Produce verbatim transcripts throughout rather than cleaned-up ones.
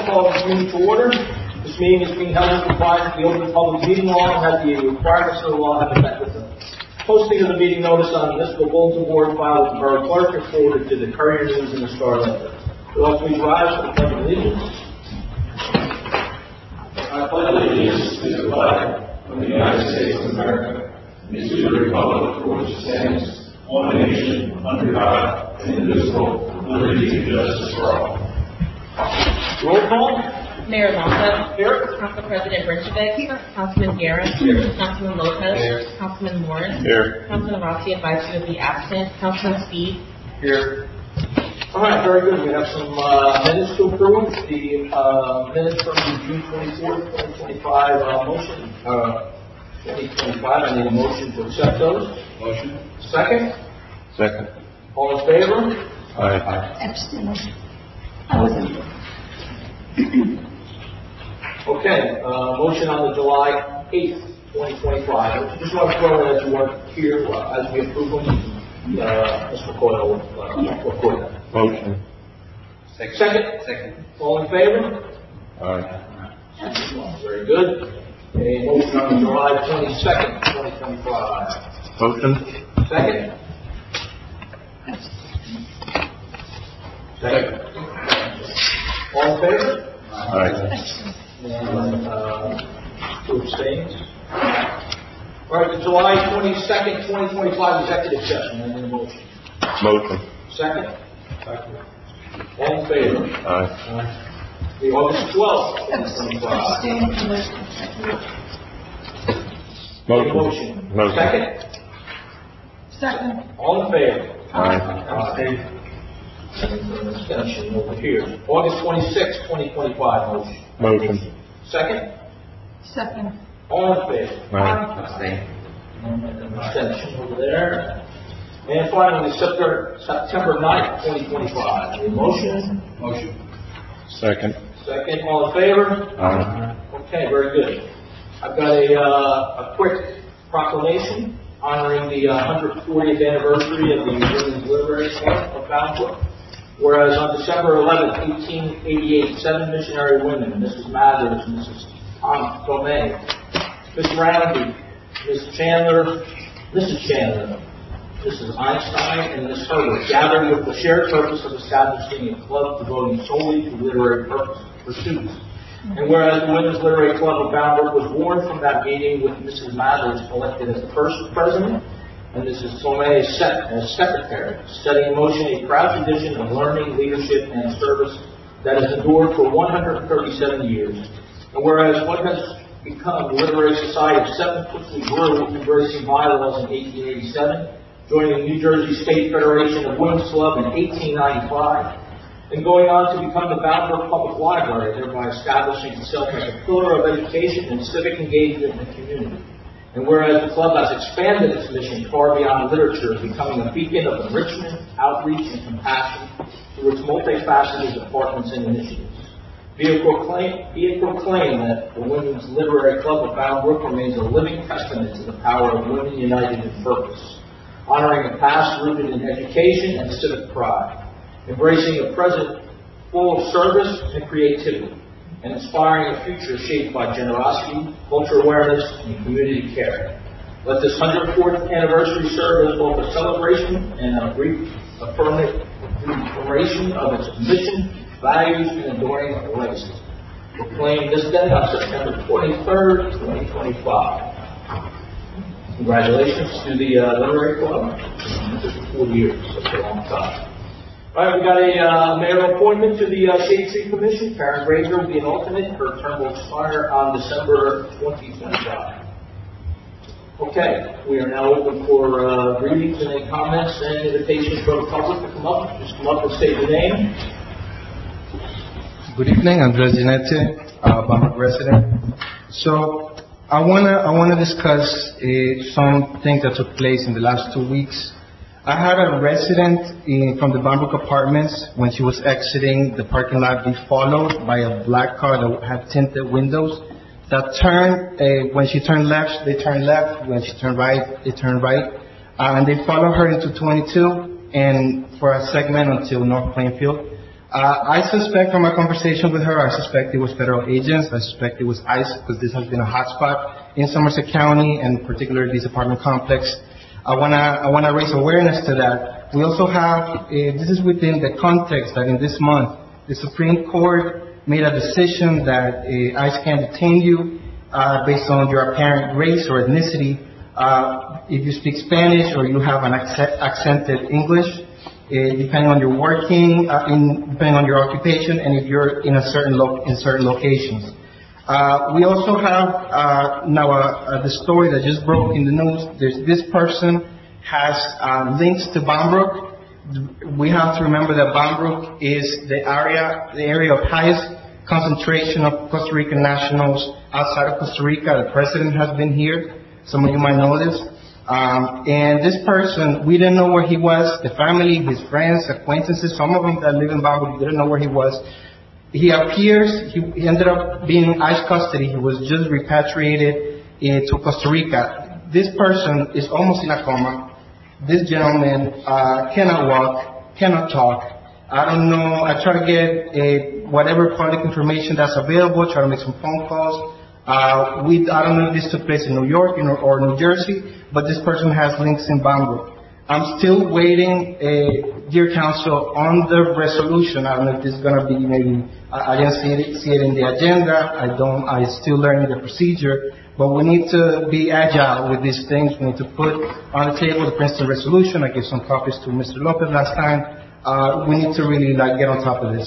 call this meeting to order. This meeting is being held in compliance with the Open Public Meeting Law and that the requirements of the law have been met with them. Posting of the meeting notice on the municipal bulletin board filed with the Borough Clerk and forwarded to the Courier News and the Star Ledger. Will all please rise for the Pledge of Allegiance. I pledge allegiance to the flag of the United States of America and to the republic for which it stands, one nation, under God, indivisible, with liberty and justice for all. Roll call. Mayor Longo. Here. Council President Brinchevich. Here. Councilman Guerra. Here. Councilman Lopez. Here. Councilman Morris. Here. Councilman Rossi advised you to be absent. Councilman Speed. Here. All right, very good. We have some uh, minutes to approve. The uh, minutes from the June twenty-fourth, twenty twenty-five uh, motion. Uh, twenty twenty-five. I need a motion to accept those. Motion. Second. Second. All in favor? Aye. Abstain. I wasn't. Okay, uh, motion on the July eighth, twenty twenty-five. Just want to throw in as you weren't here uh, as we approve them. Uh, Mister Coyle, uh, record that. Motion. Second. Second. Second. All in favor? Aye. Very good. A motion on the July twenty-second, twenty twenty-five. Motion. Second. Second. All in favor? Aye. And uh, two abstains. All right, the July twenty-second, twenty twenty-five executive session. I need a motion. Motion. Second. Second. All in favor? Aye. Aye. The August twelfth, twenty twenty-five. Motion. Motion. Second. Second. All in favor? Aye. Aye. An extension over here. August twenty-sixth, twenty twenty-five motion. Motion. Second. Second. All in favor? Aye. An extension over there. And finally, September, September ninth, twenty twenty-five. A motion? Motion. Second. Second. All in favor? Aye. Okay, very good. I've got a, uh, a quick proclamation honoring the uh, one hundred fortieth anniversary of the Women's Literary Club of Bound Brook. Whereas on December eleventh, eighteen eighty-eight, seven missionary women, Missus Mathers, Missus Tom Tomei, Miss Roundy, Miss Chandler, Missus Chandler, Missus Einstein, and Miss Herbert gathered with the shared purpose of establishing a club devoting solely to literary purpose pursuits. And whereas the Women's Literary Club of Bound Brook was born from that meeting with Missus Mathers elected as the first president, and Missus Tomei set as secretary, setting in motion a proud tradition of learning, leadership, and service that has endured for one hundred thirty-seven years. And whereas what has become the Literary Society of Seven quickly grew, embracing bylaws in eighteen eighty-seven, joining the New Jersey State Federation of Women's Club in eighteen ninety-five, and going on to become the Bound Brook Public Library, thereby establishing itself as a pillar of education and civic engagement in the community. And whereas the club has expanded its mission far beyond literature, becoming a beacon of enrichment, outreach, and compassion through its multifaceted departments and initiatives. Be it proclaimed, be it proclaimed that the Women's Literary Club of Bound Brook remains a living testament to the power of women united in purpose, honoring a past rooted in education and civic pride, embracing a present full of service and creativity, and inspiring a future shaped by generosity, cultural awareness, and community care. Let this one hundred fourth anniversary serve as both a celebration and a brief affirmation of its mission, values, and enduring legacy. Proclaimed this day on September twenty-third, twenty twenty-five. Congratulations to the uh, Literary Club. forty years, that's a long time. All right, we got a uh, mayoral appointment to the uh, Shade Tree Commission. Karen Grazer will be an alternate. Her term will expire on December twenty twenty-five. Okay, we are now open for uh, greetings and any comments and invitations for the public to come up. Just come up and state your name. Good evening, Andres Ginette, uh, Bamberg resident. So I wanna I wanna discuss uh, some things that took place in the last two weeks. I had a resident in, from the Bamberg Apartments, when she was exiting the parking lot, be followed by a black car that had tinted windows. That turned, uh, when she turned left, they turned left. When she turned right, they turned right. Uh, and they followed her into twenty-two and for a segment until North Plainfield. Uh, I suspect from my conversation with her, I suspect it was federal agents. I suspect it was ICE because this has been a hotspot in Somerset County and particularly this apartment complex. I want to I want to raise awareness to that. We also have, uh, this is within the context that in this month, the Supreme Court made a decision that uh, ICE can detain you uh, based on your apparent race or ethnicity uh, if you speak Spanish or you have an accent, accented English. Uh, depending on your working, uh, in, depending on your occupation, and if you're in a certain lo- in certain locations. Uh, we also have uh, now uh, uh, the story that just broke in the news. There's this person has uh, links to Bombrook. We have to remember that Bombrook is the area the area of highest concentration of Costa Rican nationals outside of Costa Rica. The president has been here. Some of you might know this. Um, and this person, we didn't know where he was. The family, his friends, acquaintances, some of them that live in Bangor, didn't know where he was. He appears, he, he ended up being in ICE custody. He was just repatriated uh, to Costa Rica. This person is almost in a coma. This gentleman uh, cannot walk, cannot talk. I don't know. I try to get uh, whatever public information that's available, try to make some phone calls. Uh, we, I don't know if this took place in New York or, or New Jersey, but this person has links in Bangor. I'm still waiting, uh, dear counsel, on the resolution. I don't know if this is going to be maybe, I, I didn't see it, see it in the agenda. I don't, I'm still learning the procedure, but we need to be agile with these things. We need to put on the table the Princeton resolution. I gave some copies to Mister Lopez last time. Uh, we need to really like get on top of this.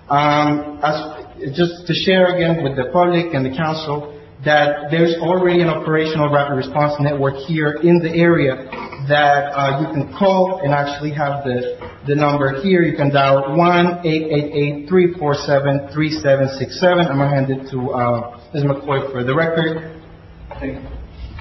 Um, as, Just to share again with the public and the council that there's already an operational rapid response network here in the area that uh, you can call and actually have the the number here. You can dial one eight eight eight, three four seven, three seven six seven. I'm going to hand it to uh, Miz McCoy for the record. Thank you.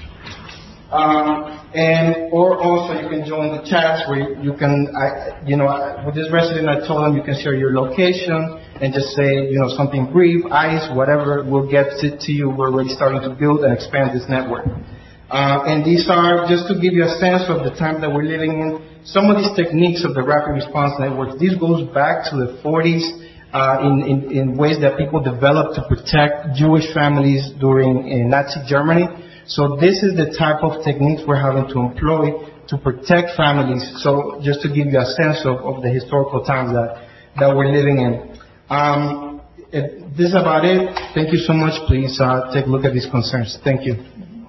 Um, and or also you can join the chats where you can, I, you know, with this resident I told them you can share your location and just say, you know, something brief, ICE, whatever, will get it to you. We're already starting to build and expand this network. Uh, and these are, just to give you a sense of the time that we're living in, some of these techniques of the rapid response network, this goes back to the forties uh, in, in, in ways that people developed to protect Jewish families during uh, Nazi Germany. So this is the type of techniques we're having to employ to protect families. So just to give you a sense of, of the historical times that, that we're living in. Um, it, this is about it. Thank you so much. Please uh, take a look at these concerns. Thank you.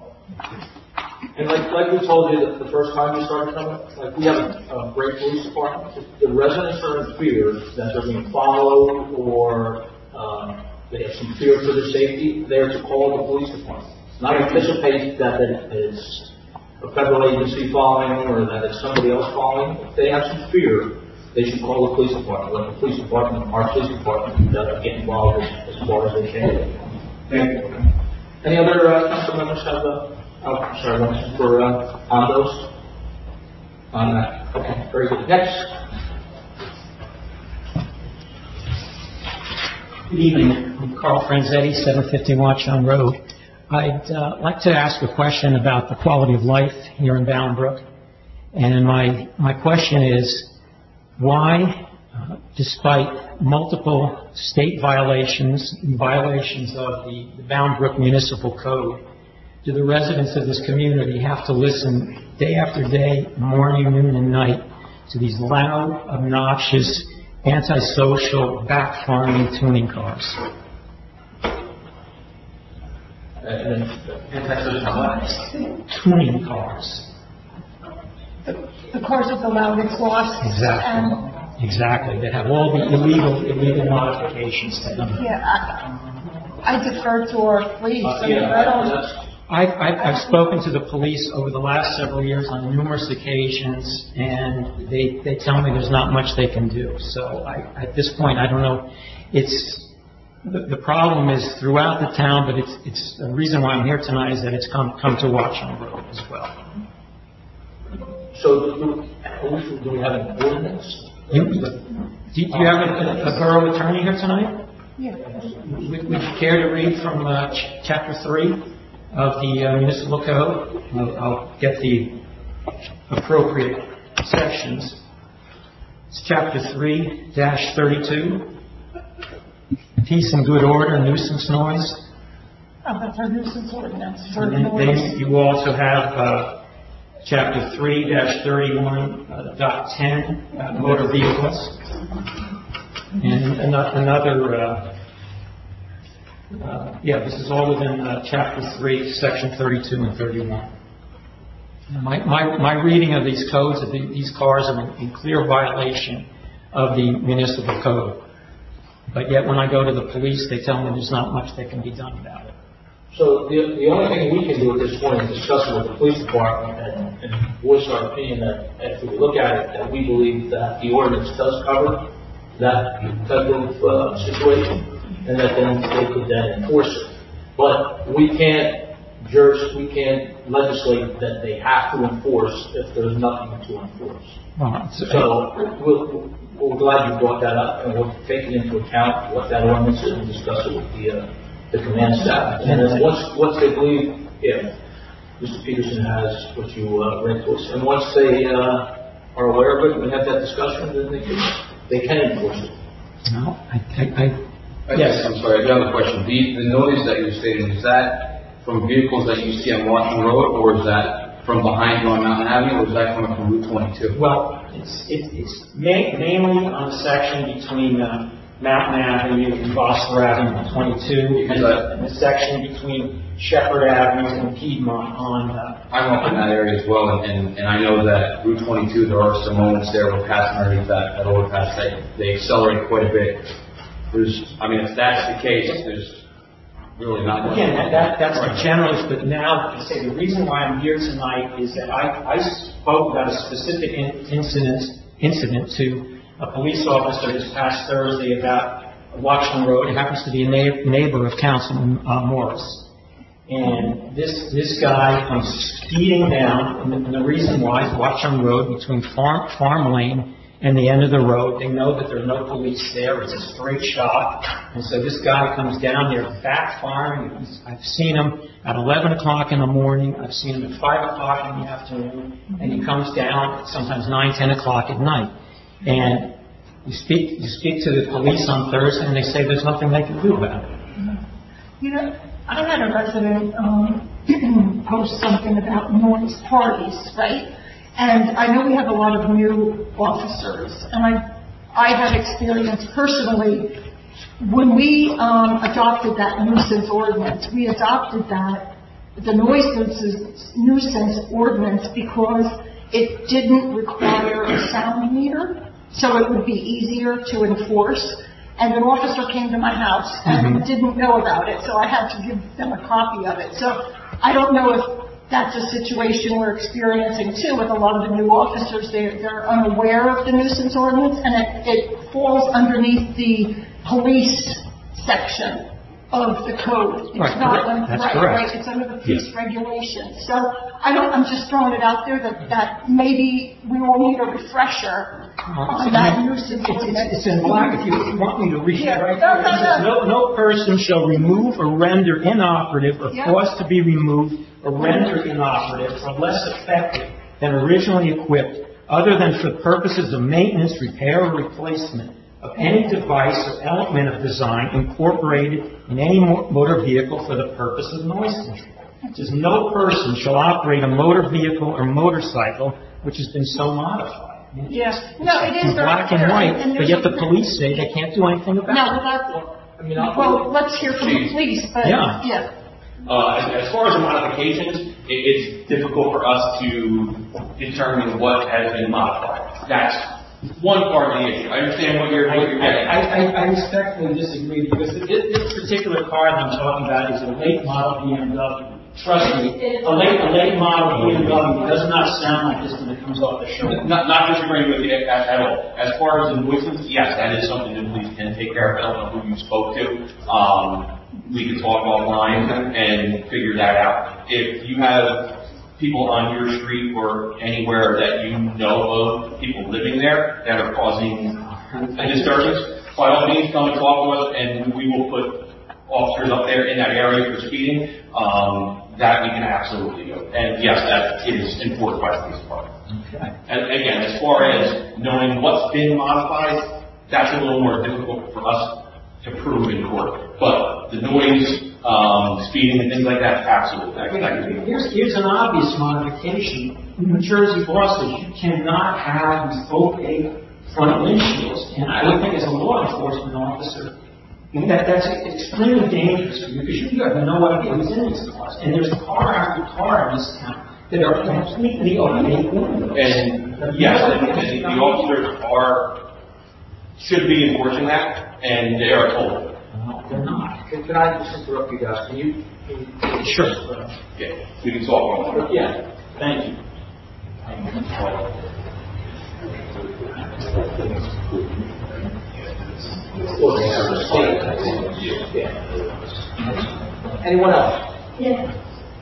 And like, like we told you the, the first time we started coming, like we have a, a great police department. The residents are in fear that they're being followed or uh, they have some fear for their safety. They're to call the police department. Not anticipate that it is a federal agency following or that it's somebody else following. If they have some fear, they should call the police department. Let the police department, our police department, uh, get involved as, as far as they can. Thank you. Any other uh, council members have a, oh, sorry, one for uh, on those? On that. Okay, very good. Next. Good evening. I'm Carl Franzetti, seven fifty Watchung Road. I'd uh, like to ask a question about the quality of life here in Boundbrook. And my, my question is, why, uh, despite multiple state violations, violations of the, the Boundbrook Municipal Code, do the residents of this community have to listen day after day, morning, noon, and night to these loud, obnoxious, antisocial, back-farming tuning cars? Tuning cars. The, the cars with the loud exhaust. Exactly. And, exactly. They have all the illegal, illegal modifications to them. yeah, I, I defer to our police. Uh, I mean, yeah, I don't. I've, I've, I've spoken to the police over the last several years on numerous occasions, and they, they tell me there's not much they can do. So I, at this point, I don't know. It's the, the problem is throughout the town, but it's it's the reason why I'm here tonight is that it's come come to Watchung Road as well. So do, do we have an ordinance? You, do you have a, a borough attorney here tonight? Yeah. Would, would you care to read from uh, ch- chapter three of the uh, municipal code? I'll, I'll get the appropriate sections. It's chapter three dash thirty-two. Peace and good order, nuisance noise. Oh, that's our nuisance ordinance for And then, noise. then you also have uh, chapter three dash thirty-one uh, dot ten, uh, motor vehicles. And ano- another, uh, uh, yeah, this is all within uh, chapter three, section thirty-two and thirty-one. My, my, my reading of these codes, of the, these cars are in, in clear violation of the municipal code. But yet when I go to the police, they tell me there's not much that can be done about it. So the, the only thing we can do at this point is discuss it with the police department and, and voice our opinion that if we look at it, that we believe that the ordinance does cover that type of uh, situation, and that then they could then enforce it. But we can't judge, we can't legislate that they have to enforce if there's nothing to enforce. Well, it's- So we'll, we're glad you brought that up, and we'll take it into account what that ordinance is and discuss it with the uh, the command staff. And then once once they believe, yeah, Mister Peterson has what you uh, read to us, and once they uh, are aware of it, we have that discussion, then they can they can enforce it. No, I, I, I I guess, I'm sorry, I do have a question. The, the noise that you're stating, is that from vehicles that you see on Washington Road, or is that from behind you on Mountain Avenue, or is that coming from Route twenty-two? Well, it's, it's, it's ma- mainly on the section between uh, Mountain Avenue and Foster Avenue and twenty-two, and the, and the section between Shepherd Avenue and Piedmont on... Uh, I'm up in that area as well, and, and, and I know that Route twenty-two, there are some moments there where passing underneath that, that overpass, they, they accelerate quite a bit. There's, I mean, if that's the case, there's really not much. Again, that, that, that's the generalist, but now, I say, the reason why I'm here tonight is that I, I spoke about a specific in, incident, incident to a police officer this past Thursday about Watchung Road. It happens to be a na- neighbor of Councilman uh, Morris. And this, this guy comes speeding down, and the, and the reason why is Watchung Road between Farm, Farm Lane and the end of the road. They know that there are no police there. It's a straight shot. And so this guy comes down there backfiring. He's, I've seen him at eleven o'clock in the morning. I've seen him at five o'clock in the afternoon. And he comes down at sometimes nine, ten o'clock at night. And you speak, you speak to the police on Thursday, and they say there's nothing they can do about it. You know, I had a resident um, post something about noise parties, right? And I know we have a lot of new officers, and I, I have experience personally. When we um, adopted that nuisance ordinance, we adopted that, the noise nuisance, nuisance ordinance, because it didn't require a sound meter, so it would be easier to enforce. And an officer came to my house and mm-hmm. didn't know about it, so I had to give them a copy of it. So I don't know if that's a situation we're experiencing too with a lot of the new officers. They're, they're unaware of the nuisance ordinance, and it, it falls underneath the police section of the code. It's right, not correct. That's right, correct. right. It's under the police yes. regulations. So I don't. I'm just throwing it out there that, that maybe we will need a refresher uh, on that I mean, nuisance it's, ordinance. it's, it's in black. If you, if you want me to read Yeah. it right no, here, it says, no, no, no person shall remove or render inoperative or yeah. cause to be removed or render inoperative or less effective than originally equipped, other than for purposes of maintenance, repair, or replacement of any device or element of design incorporated in any mo- motor vehicle for the purpose of noise control. It says no person shall operate a motor vehicle or motorcycle which has been so modified. I mean, Yes. No, it is in very black and clear. white, And but there's yet a- the police say they can't do anything about No, it. without, I mean, I'll, well, let's hear from the police, but, Yeah. yeah. Uh, as, as far as the modifications, it, it's difficult for us to determine what has been modified. That's one part of the issue. I understand what you're, I, what you're getting. I, I, I respectfully disagree, because this, this particular car that I'm talking about is a late model B M W. Trust me, a late, a late model B M W does not sound like this when it comes off the showroom. Not, not disagreeing with you at, at all. As far as the nuisance, yes, that is something that police can take care of. I don't know who you spoke to. Um, we can talk offline and figure that out. If you have people on your street or anywhere that you know of, people living there that are causing a disturbance, by all means come and talk to us, and we will put officers up there in that area for speeding. Um, that we can absolutely do. And yes, that is enforced by the police department. And again, as far as knowing what's been modified, that's a little more difficult for us to prove in court. But the noise, um, speeding and things like that, absolutely. That, that can be. Here's, here's an obvious modification. In New Jersey laws that you cannot have these opaque front windshields, and I would think as a law enforcement officer, that that's extremely dangerous for you because you have no idea who's in these cars. And there's car after car in this town that are completely opaque windows. And yes, and, and the officers are, should be enforcing that, and they are told. No, they're not. Can, can I just interrupt you guys? Can you? Can you Sure. Yeah, we can talk on it. Yeah, thank you. Anyone else? Yes.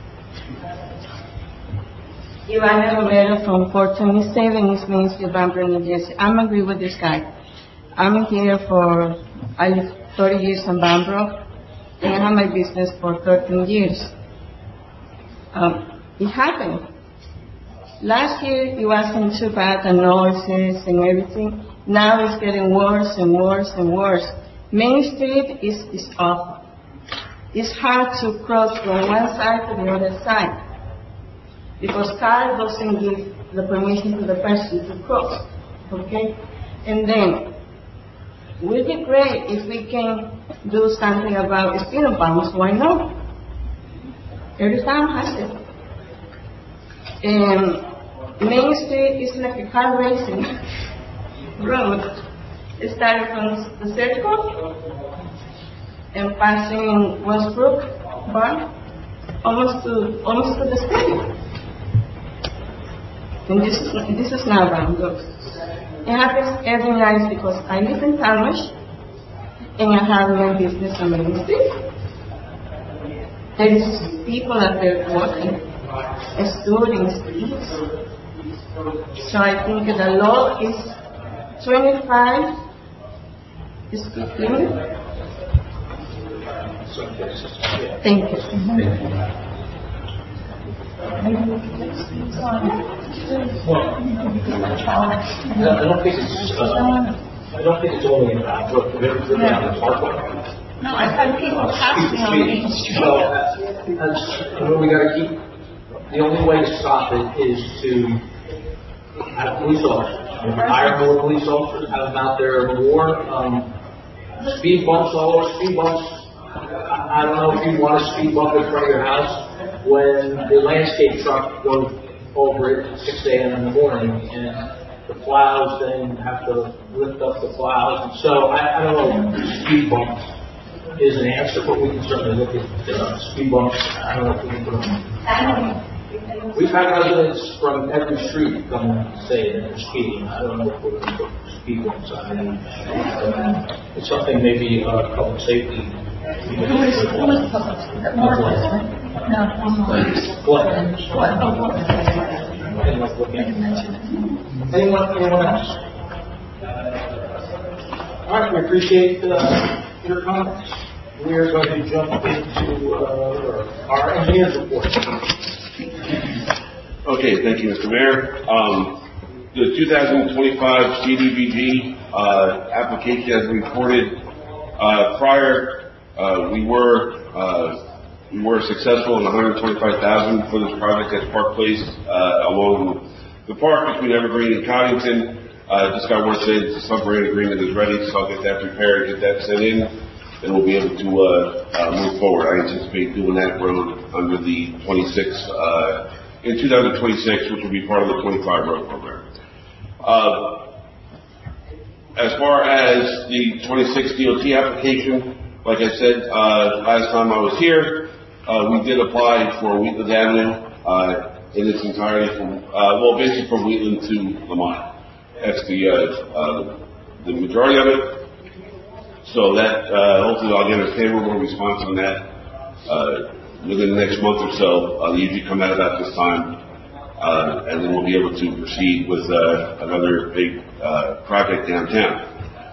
Ivana Romero from four twenty-seven East Main Street, Bamberg, New Jersey. I'm agree with this guy. I'm here for I live thirty years in Bambro, and I have my business for thirteen years. Um, it happened. Last year it wasn't too bad, the noises and everything. Now it's getting worse and worse and worse. Main Street is, is awful. It's hard to cross from one side to the other side because car doesn't give the permission to the person to cross. Okay? And then, it would be great if we can do something about speed bumps. Why not? Every town has it. And Main Street is like a car racing road. It started from the circle and passing Westbrook Bar almost to almost to the stadium. And this is this is not wrong. It happens every night because I live in Talmadge and I have my business on Main Street. There is people out there working, students. So I think the law is twenty-five is speed limit. Thank you. I don't think it's, uh, I don't think it's only in Bambro, but it's really on the parkway. No, I've had people pass me on Main Street. So, that's, that's, what we gotta keep, the only way to stop it is to have police officers. Hire more police officers, have them out there more. Um, speed bumps, all over speed bumps. I, I don't know if you want a speed bump in front of your house when the landscape truck goes over it at six a.m. in the morning and the plows then have to lift up the plows. And so I, I don't know if speed bumps is an answer, but we can certainly look at uh, speed bumps. I don't know if we can put them. We've had residents from every street come and say that they're speeding. I don't know if we're going to put speed bumps on any street. It's something maybe uh, public safety. Who is, who is public? More right? No, one more. What? What? Oh, what? Anyone, anyone else? All right, we appreciate uh, your comments. We are going to jump into uh, our engineer's report. Okay, thank you, Mister Mayor. Um, the two thousand twenty-five C D B G uh, application, as reported uh, prior, uh, we were uh, we were successful in one hundred twenty-five thousand dollars for this project at Park Place uh, along the park between Evergreen and Coddington. Uh, just got word today that the subgrade agreement is ready, so I'll get that prepared, get that sent in, and we'll be able to uh, uh, move forward. I anticipate doing that road under the twenty-six, uh, in two thousand twenty-six, which will be part of the twenty-five road program. Uh, as far as the twenty-six D O T application, like I said uh, last time I was here, uh, we did apply for Wheatland Avenue uh, in its entirety, from uh, well, basically from Wheatland to Lamont. That's the uh, uh, the majority of it. So that, uh, hopefully I'll get a favorable response on that, uh, within the next month or so. Uh, they usually come out about this time, uh, and then we'll be able to proceed with, uh, another big, uh, project downtown.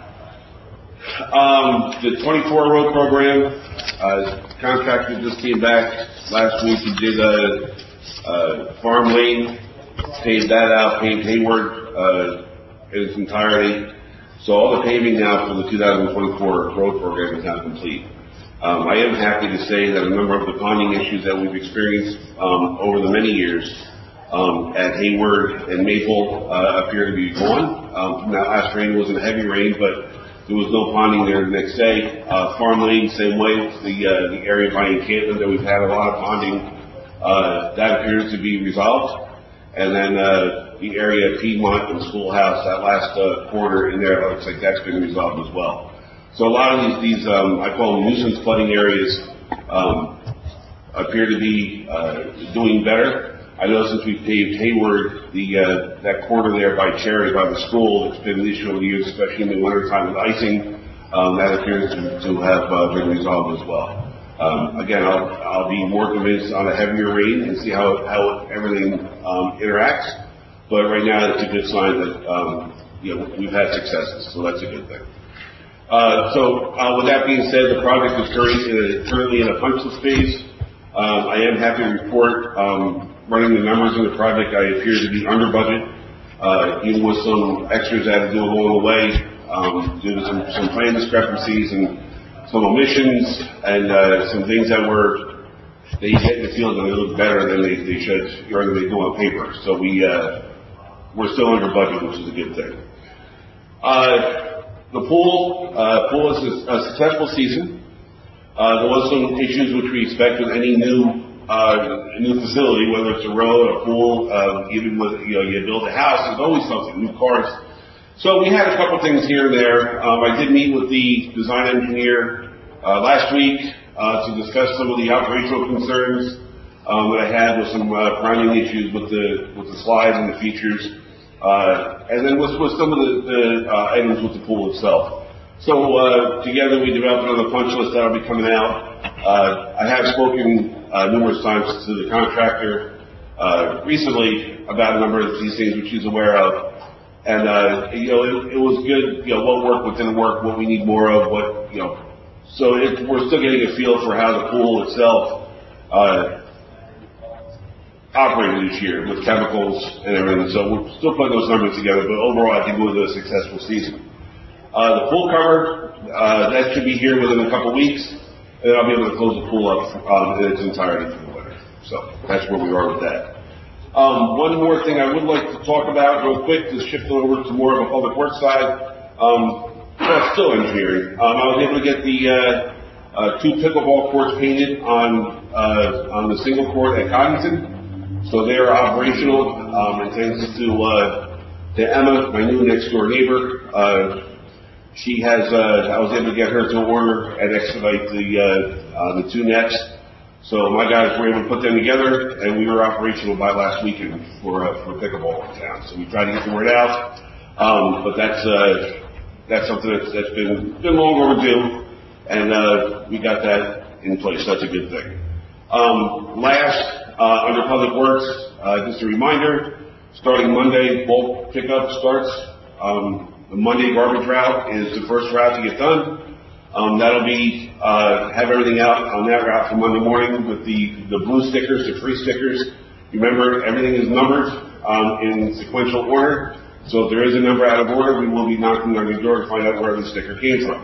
Um, the twenty-four road program, uh, contractor just came back last week. He did a, a farm lane, paved that out, paved Hayward, uh, in its entirety. So all the paving now for the two thousand twenty-four road program is now complete. Um, I am happy to say that a number of the ponding issues that we've experienced um, over the many years um, at Hayward and Maple uh, appear to be gone. Um, that last rain wasn't a heavy rain, but there was no ponding there the next day. Uh, Farm Lane, same way. The uh, the area by encampment that we've had a lot of ponding, uh, that appears to be resolved. And then uh, the area of Piedmont and Schoolhouse, that last uh, corner in there, looks like that's been resolved as well. So a lot of these, these um, I call them nuisance flooding areas, um, appear to be uh, doing better. I know since we paved Hayward, the uh, that corner there by Cherry, by the school, it's been an issue over the years, especially in the wintertime with icing. Um, that appears to, to have uh, been resolved as well. Um, again, I'll, I'll be more convinced on a heavier rain and see how, how everything um, interacts. But right now, it's a good sign that um, you know, we've had successes, so that's a good thing. Uh, so uh, with that being said, the project is currently, uh, currently in a punchless phase. Um, I am happy to report, um, running the numbers in the project, I appear to be under budget, uh, even with some extras I had to do along the way, um, due to some, some plan discrepancies and some omissions and uh, some things that were, they get in the field and they look better than they, they should, or than they do on paper. So we, uh, we're still under budget, which is a good thing. Uh, The pool, uh, pool is a, a successful season. Uh, there was some issues which we expect with any new, uh, new facility, whether it's a road, a pool, uh, even with, you know, you build a house, there's always something, new cars. So we had a couple things here and there. Um, I did meet with the design engineer, uh, last week, uh, to discuss some of the operational concerns, um, that I had with some, uh, priming issues with the, with the slides and the features. Uh, and then with, with some of the, the uh, items with the pool itself. So uh, together we developed another punch list that will be coming out. Uh, I have spoken uh, numerous times to the contractor uh, recently about a number of these things which he's aware of. And uh, you know, it, it was good. You know, what worked, what didn't work, what we need more of, what you know. So it, we're still getting a feel for how the pool itself Uh, operated this year with chemicals and everything. So we're still putting those numbers together, but overall I think it was a successful season. Uh, the pool cover, uh, that should be here within a couple weeks, and I'll be able to close the pool up um, in its entirety for the winter. So that's where we are with that. Um, one more thing I would like to talk about real quick is shifting over to more of a public works side. Um, well, still engineering. Um, I was able to get the uh, uh, two pickleball courts painted on uh, on the single court at Coddington. So they are operational, um, and thanks to, uh, to Emma, my new next door neighbor. Uh, she has, uh, I was able to get her to order and expedite the, uh, uh, the two nets. So my guys were able to put them together and we were operational by last weekend for, uh, for pickleball in town. So we tried to get the word out. Um, but that's, uh, that's something that's, that's been, been long overdue. And, uh, we got that in place. That's a good thing. Um, last, Uh, under Public Works, uh, just a reminder, starting Monday, bulk pickup starts. Um, the Monday garbage route is the first route to get done. Um, that'll be, uh, have everything out on that route for Monday morning with the, the blue stickers, the free stickers. Remember, everything is numbered, um, in sequential order. So if there is a number out of order, we will be knocking on your door to find out where the sticker came from.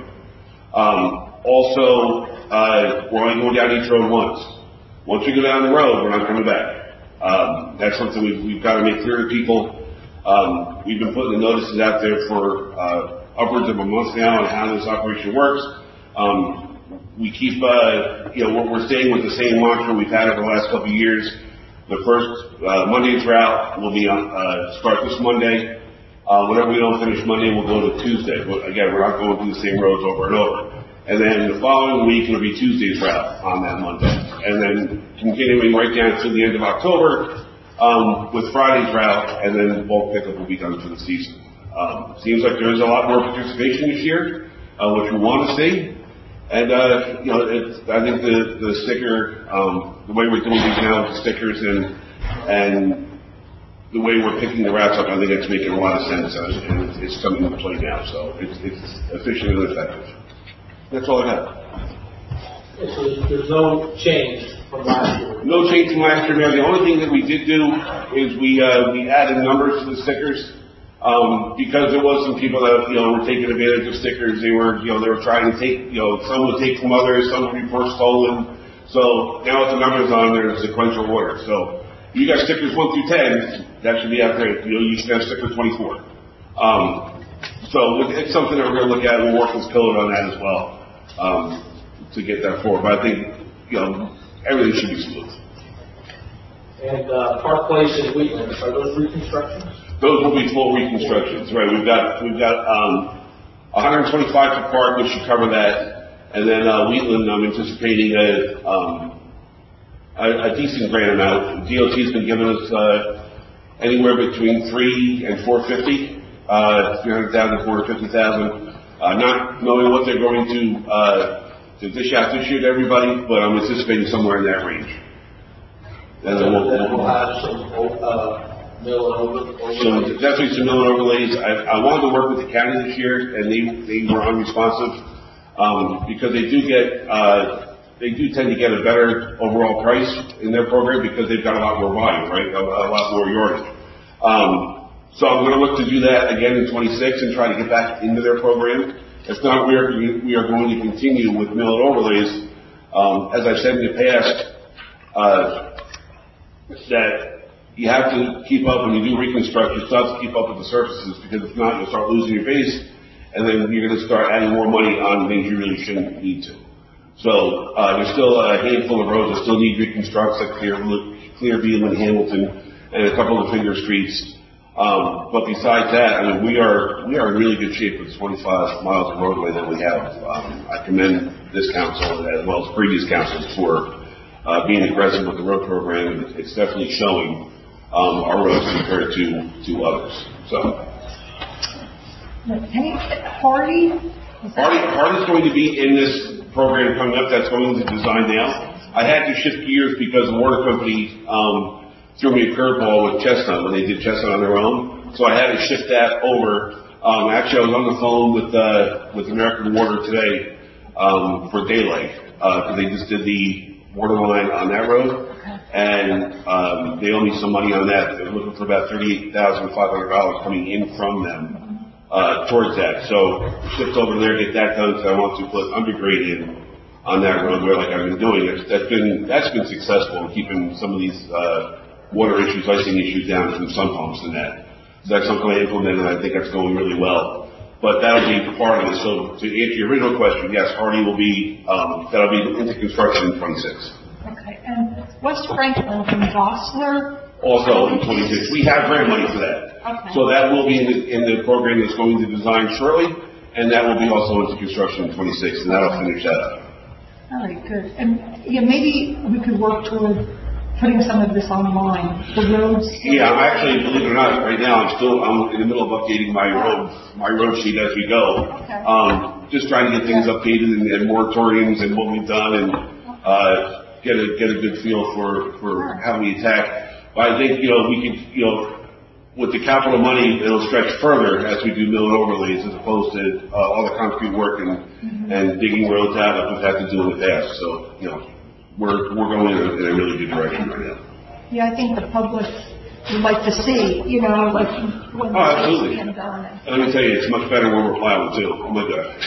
Um, also, uh, we're only going down each road once. Once we go down the road, we're not coming back. Um, that's something we've, we've got to make clear to people. Um, we've been putting the notices out there for uh, upwards of a month now on how this operation works. Um, we keep, uh, you know, we're, we're staying with the same mantra we've had over the last couple of years. The first uh, Monday's route will be on, uh, start this Monday. Uh, whenever we don't finish Monday, we'll go to Tuesday. But again, we're not going through the same roads over and over. And then the following week, it'll be Tuesday's route on that Monday. And then continuing right down to the end of October um, with Friday's route, and then bulk pickup will be done for the season. Um, seems like there is a lot more participation this year, uh, which we want to see. And, uh, you know, it's, I think the, the sticker, um, the way we're doing these now with the stickers and, and the way we're picking the routes up, I think it's making a lot of sense, uh, and it's, it's coming into play now. So it's, it's efficient and effective. That's all I got. So there's no change from last year. No change from last year, Mayor. The only thing that we did do is we, uh, we added numbers to the stickers. Um, because there was some people that, you know, were taking advantage of stickers. They were, you know, they were trying to take, you know, some would take from others, some would report stolen. So now with the numbers on there, it's sequential order. So you got stickers one through ten, that should be out there. You know, you should have sticker twenty-four. Um, so it's something that we're going to look at. We'll work with code on that as well, um, to get that forward. But I think, you know, everything should be smooth. And, uh, Park Place and Wheatland, are those reconstructions? Those will be full reconstructions, right? We've got, we've got, um, one hundred twenty-five for Park, which should cover that. And then, uh, Wheatland, I'm anticipating a, um, a, a decent grant amount. D O T's been giving us, uh, anywhere between three and four fifty, uh, three hundred thousand, four hundred fifty thousand. Uh, not knowing what they're going to, uh, to dish out this year to everybody, but I'm anticipating somewhere in that range. And then we'll, we'll, we'll have some, uh, mill and over, so definitely some mill and overlays. I, I wanted to work with the county this year, and they they were unresponsive um, because they do get uh, they do tend to get a better overall price in their program because they've got a lot more volume, right? A, a lot more yardage. Um, so I'm going to look to do that again in twenty-six and try to get back into their program. If not, we are we are going to continue with mill and overlays. Um, as I've said in the past, uh, that you have to keep up when you do reconstruct. You still have to keep up with the surfaces because if not, you'll start losing your base, and then you're going to start adding more money on things you really shouldn't need to. So uh, there's still a handful of roads that still need reconstructs, like Clear, Clearview and Hamilton, and a couple of finger streets. Um, but besides that, I mean, we are we are in really good shape with twenty-five miles of roadway that we have. Um, I commend this council as well as previous councils for uh, being aggressive with the road program. It's definitely showing. Um, our roads compared to, to others. So, Any, Hardy? Hardy, Hardy's going to be in this program coming up. That's going to design now. I had to shift gears because the water company um, threw me a curveball with Chestnut when they did Chestnut on their own. So I had to shift that over. Um, actually, I was on the phone with uh, with American Water today um, for Daylight because uh, they just did the water line on that road. And um, they owe me some money on that. They're looking for about thirty-eight thousand five hundred dollars coming in from them uh, towards that. So shift over there, get that done. So I want to put undergrade in on that roadway like I've been doing. It's, that's been that's been successful in keeping some of these uh, water issues, icing issues down from sun pumps and that. So that's something I implemented, and I think that's going really well. But that'll be part of it. So to answer your original question, yes, Hardy will be um, that'll be into construction in twenty-six. Okay, and West Franklin and Gosler? Also in twenty-six. We have grant money for that. Okay. So that will be in the, in the program that's going to design shortly, and that will be also into construction in twenty-six, and that'll finish that up. All right, good. And yeah, maybe we could work toward putting some of this online, the roads. Yeah, I'm actually, believe it or not, right now I'm still I'm in the middle of updating my road my road sheet as we go. Okay. Um, just trying to get things updated and, and moratoriums and what we've done and uh, get a get a good feel for for how we attack. But I think you know we can you know with the capital money it'll stretch further as we do mill and overlays as opposed to uh, all the concrete work and mm-hmm. and digging roads out like we've had to do in the past. So you know. We're we're going in a, in a really good direction right now. Yeah, I think the public would like to see, you know, like when oh, absolutely. Being done. And let me tell you, it's much better when we're plowing too. Oh my God.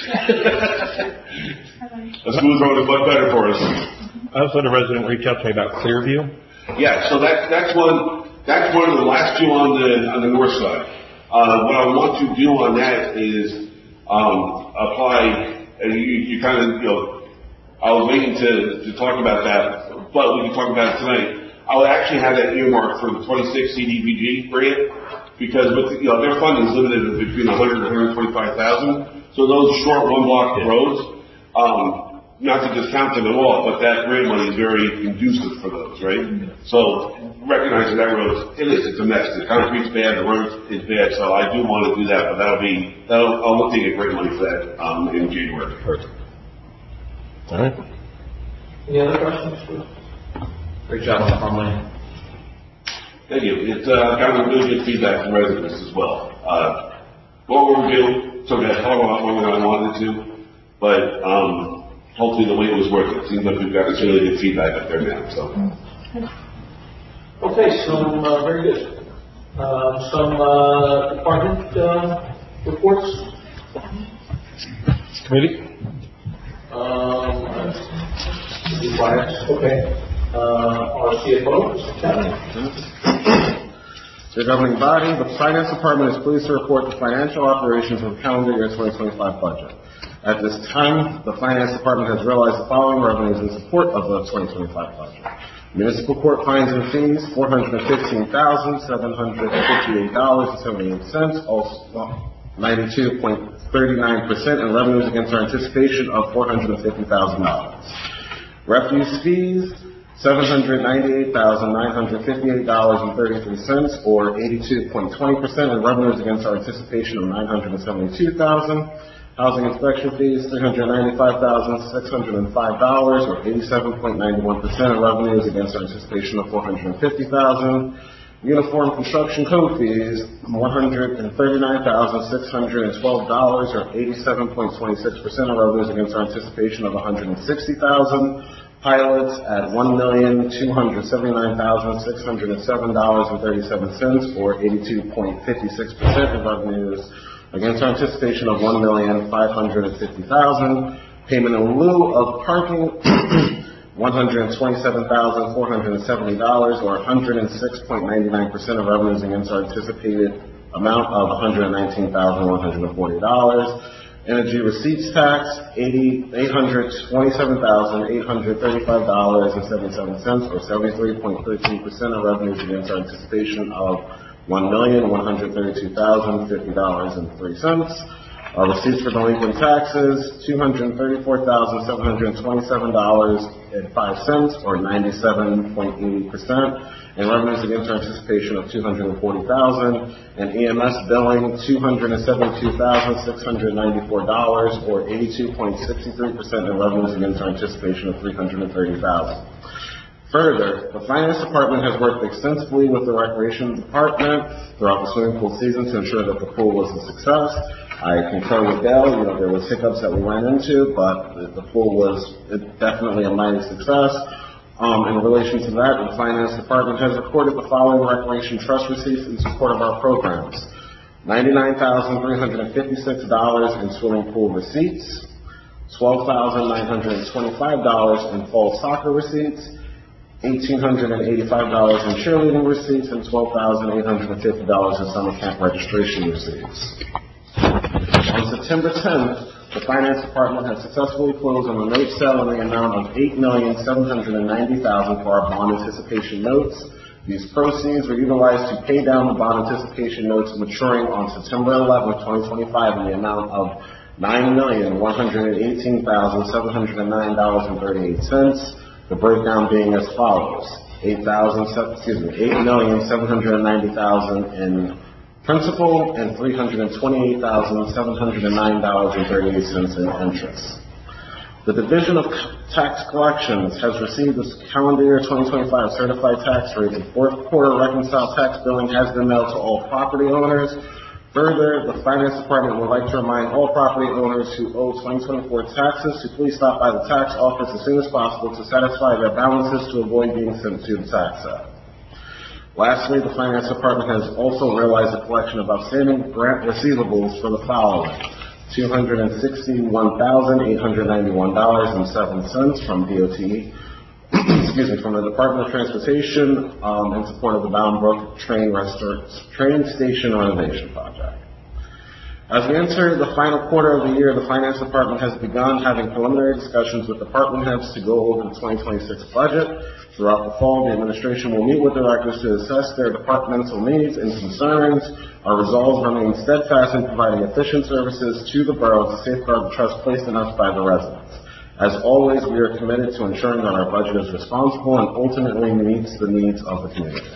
A smooth road is much better for us. I also had a resident reach out to me about Clearview. Yeah, so that that's one that's one of the last two on the on the north side. Uh, what I want to do on that is um, apply. And you, you kind of you know. I was waiting to, to talk about that, but we can talk about it tonight. I would actually have that earmarked for the twenty-six C D B G grant because with the, you know their funding is limited to between one hundred and one hundred twenty-five thousand. So those short one block roads, um, not to discount them at all, but that grant money is very conducive for those, right? So recognizing that road, it is it's a mess. The concrete's bad, the road is bad. So I do want to do that, but that'll be that'll I'll look to get grant money for that um, in January. Perfect. All right. Any other questions? Great job on the farmland. Thank you. It's uh, gotten really good feedback from residents as well. Uh, what we're doing, so that talk a lot more than I wanted to, but um, hopefully the wait was worth it. It seems like we've got some really good feedback up there now. So Okay, some, uh, very good. Uh, some, uh, department, uh, reports? Committee? Um, okay. Uh, our C F O, Mister Kevin. The governing body, the Finance Department is pleased to report the financial operations of the calendar year twenty twenty-five budget. At this time, the Finance Department has realized the following revenues in support of the twenty twenty-five budget. Municipal court fines and fees, four hundred fifteen thousand seven hundred fifty-eight dollars and seventy-eight cents, also ninety-two point three nine percent, and revenues against our anticipation of four hundred fifty thousand dollars. Refuse fees, seven hundred ninety-eight thousand nine hundred fifty-eight dollars and thirty-three cents, or eighty-two point two zero percent, and revenues against our anticipation of nine hundred seventy-two thousand dollars. Housing inspection fees, three hundred ninety-five thousand six hundred five dollars, or eighty-seven point nine one percent, and revenues against our anticipation of four hundred fifty thousand dollars. Uniform construction code fees, one hundred thirty-nine thousand six hundred twelve dollars, or eighty-seven point two six percent, of revenues against our anticipation of one hundred sixty thousand dollars. Pilots at one million two hundred seventy-nine thousand six hundred seven dollars and thirty-seven cents, or eighty-two point five six percent, of revenues against our anticipation of one million five hundred fifty thousand dollars. Payment in lieu of parking, one hundred twenty-seven thousand four hundred seventy dollars, or one hundred six point nine nine percent, of revenues against our anticipated amount of one hundred nineteen thousand one hundred forty dollars. Energy receipts tax, eight hundred twenty-seven thousand eight hundred thirty-five dollars and seventy-seven cents, or seventy-three point one three percent, of revenues against our anticipation of one million one hundred thirty-two thousand fifty dollars and three cents. Our receipts for delinquent taxes, two hundred thirty-four thousand seven hundred twenty-seven dollars and five cents, or ninety-seven point eight percent, and revenues against our anticipation of two hundred forty thousand dollars, and E M S billing, two hundred seventy-two thousand six hundred ninety-four dollars, or eighty-two point six three percent, and revenues against our anticipation of three hundred thirty thousand dollars. Further, the Finance Department has worked extensively with the Recreation Department throughout the swimming pool season to ensure that the pool was a success. I concur with Dale, you know, there was hiccups that we ran into, but the, the pool was definitely a mighty success. Um, in relation to that, the Finance Department has recorded the following recreation trust receipts in support of our programs. ninety-nine thousand three hundred fifty-six dollars in swimming pool receipts, twelve thousand nine hundred twenty-five dollars in fall soccer receipts, one thousand eight hundred eighty-five dollars in cheerleading receipts, and twelve thousand eight hundred fifty dollars in summer camp registration receipts. On September tenth, the Finance Department has successfully closed on a note sale in the amount of eight million seven hundred ninety thousand dollars for our bond anticipation notes. These proceeds were utilized to pay down the bond anticipation notes maturing on September eleventh, twenty twenty-five in the amount of nine million one hundred eighteen thousand seven hundred nine dollars and thirty-eight cents. The breakdown being as follows: eight thousand, excuse me, eight million seven hundred ninety thousand in principal and three hundred twenty-eight thousand seven hundred nine dollars and thirty-eight cents in interest. The Division of Tax Collections has received this calendar year twenty twenty-five certified tax rate, and fourth quarter reconciled tax billing has been mailed to all property owners. Further, the Finance Department would like to remind all property owners who owe twenty twenty-four taxes to please stop by the tax office as soon as possible to satisfy their balances to avoid being sent to the tax sale. Lastly, the Finance Department has also realized a collection of outstanding grant receivables for the following: two hundred sixty-one thousand eight hundred ninety-one dollars and seven cents from D O T, excuse me, from the Department of Transportation um, in support of the Bound Brook train, restor- train station renovation project. As we enter the final quarter of the year, the Finance Department has begun having preliminary discussions with department heads to go over the twenty twenty-six budget. Throughout the fall, the administration will meet with directors to assess their departmental needs and concerns. Our resolve remains steadfast in providing efficient services to the borough to safeguard the trust placed in us by the residents. As always, we are committed to ensuring that our budget is responsible and ultimately meets the needs of the community.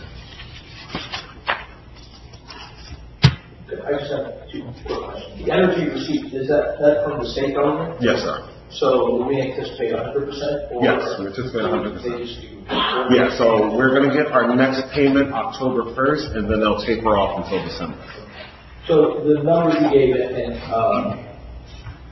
I just have two quick questions. The energy receipt, is that, that from the state government? Yes, sir. So we anticipate one hundred percent? Yes, we anticipate one hundred percent. Yeah, so we're going to get our next payment October first, and then they'll taper off until December. So the numbers you gave and um,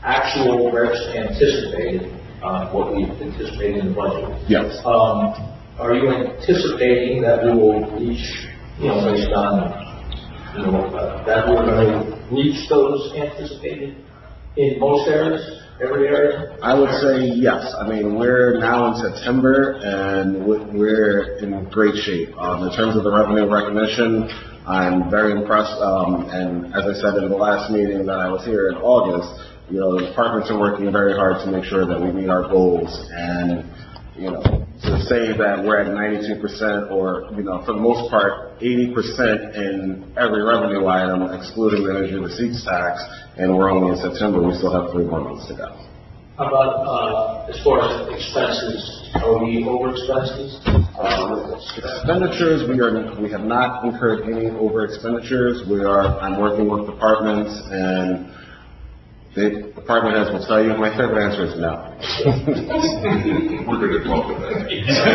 actual versus anticipated, uh, what we anticipated in the budget. Yes. Um, are you anticipating that we will reach, you know, based on, you know, uh, that we're going to reach those anticipated in most areas, every area? I would say yes. I mean, we're now in September, and we're in great shape. Um, in terms of the revenue recognition, I'm very impressed. Um, and as I said in the last meeting that I was here in August, you know, the departments are working very hard to make sure that we meet our goals. And, you know, to say that we're at ninety-two percent or, you know, for the most part, eighty percent in every revenue item, excluding the energy receipts tax, and we're only in September, we still have three more months to go. How about uh, as far as expenses? Are we over expenses? Um, expenditures, we are we have not incurred any over expenditures. We are. I'm working with departments, and the department heads will tell you. My favorite answer is no. We're going to talk about that.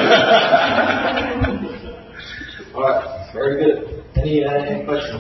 All right, very good. Any uh, any questions?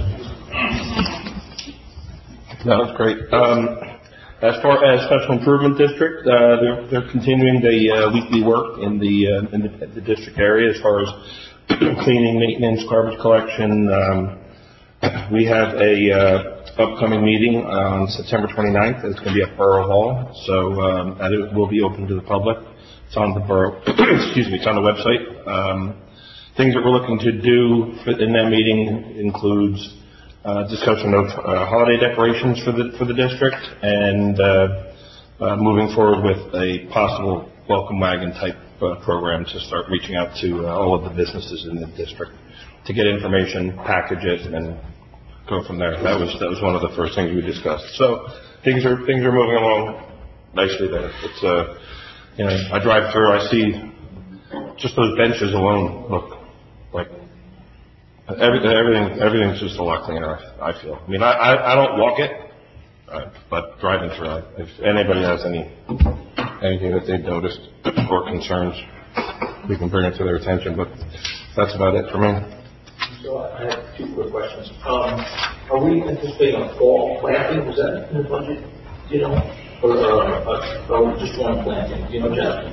No, that's great. Um, as far as Special Improvement District, uh, they're, they're continuing the uh, weekly work in the uh, in the, the district area as far as cleaning, maintenance, garbage collection. Um, we have a uh, upcoming meeting on September twenty-ninth. It's going to be at Borough Hall, so um, that it will be open to the public. It's on the borough. excuse me. It's on the website. Um, things that we're looking to do in that meeting includes Uh, discussion of uh, holiday decorations for the for the district, and uh, uh, moving forward with a possible welcome wagon type uh, program to start reaching out to uh, all of the businesses in the district to get information, package it, and then go from there. That was that was one of the first things we discussed. So things are things are moving along nicely there. It's uh, you know, I drive through, I see just those benches alone look like. Everything, everything, everything's just a lot cleaner, I feel. I mean, I, I, I don't walk it, uh, but driving through it, if anybody has any, anything that they've noticed or concerns, we can bring it to their attention, but that's about it for me. So I have two quick questions. Um, are we anticipating a fall planting? Was that in the budget, you know, or, uh, uh, or just one planting, you know, Jeff?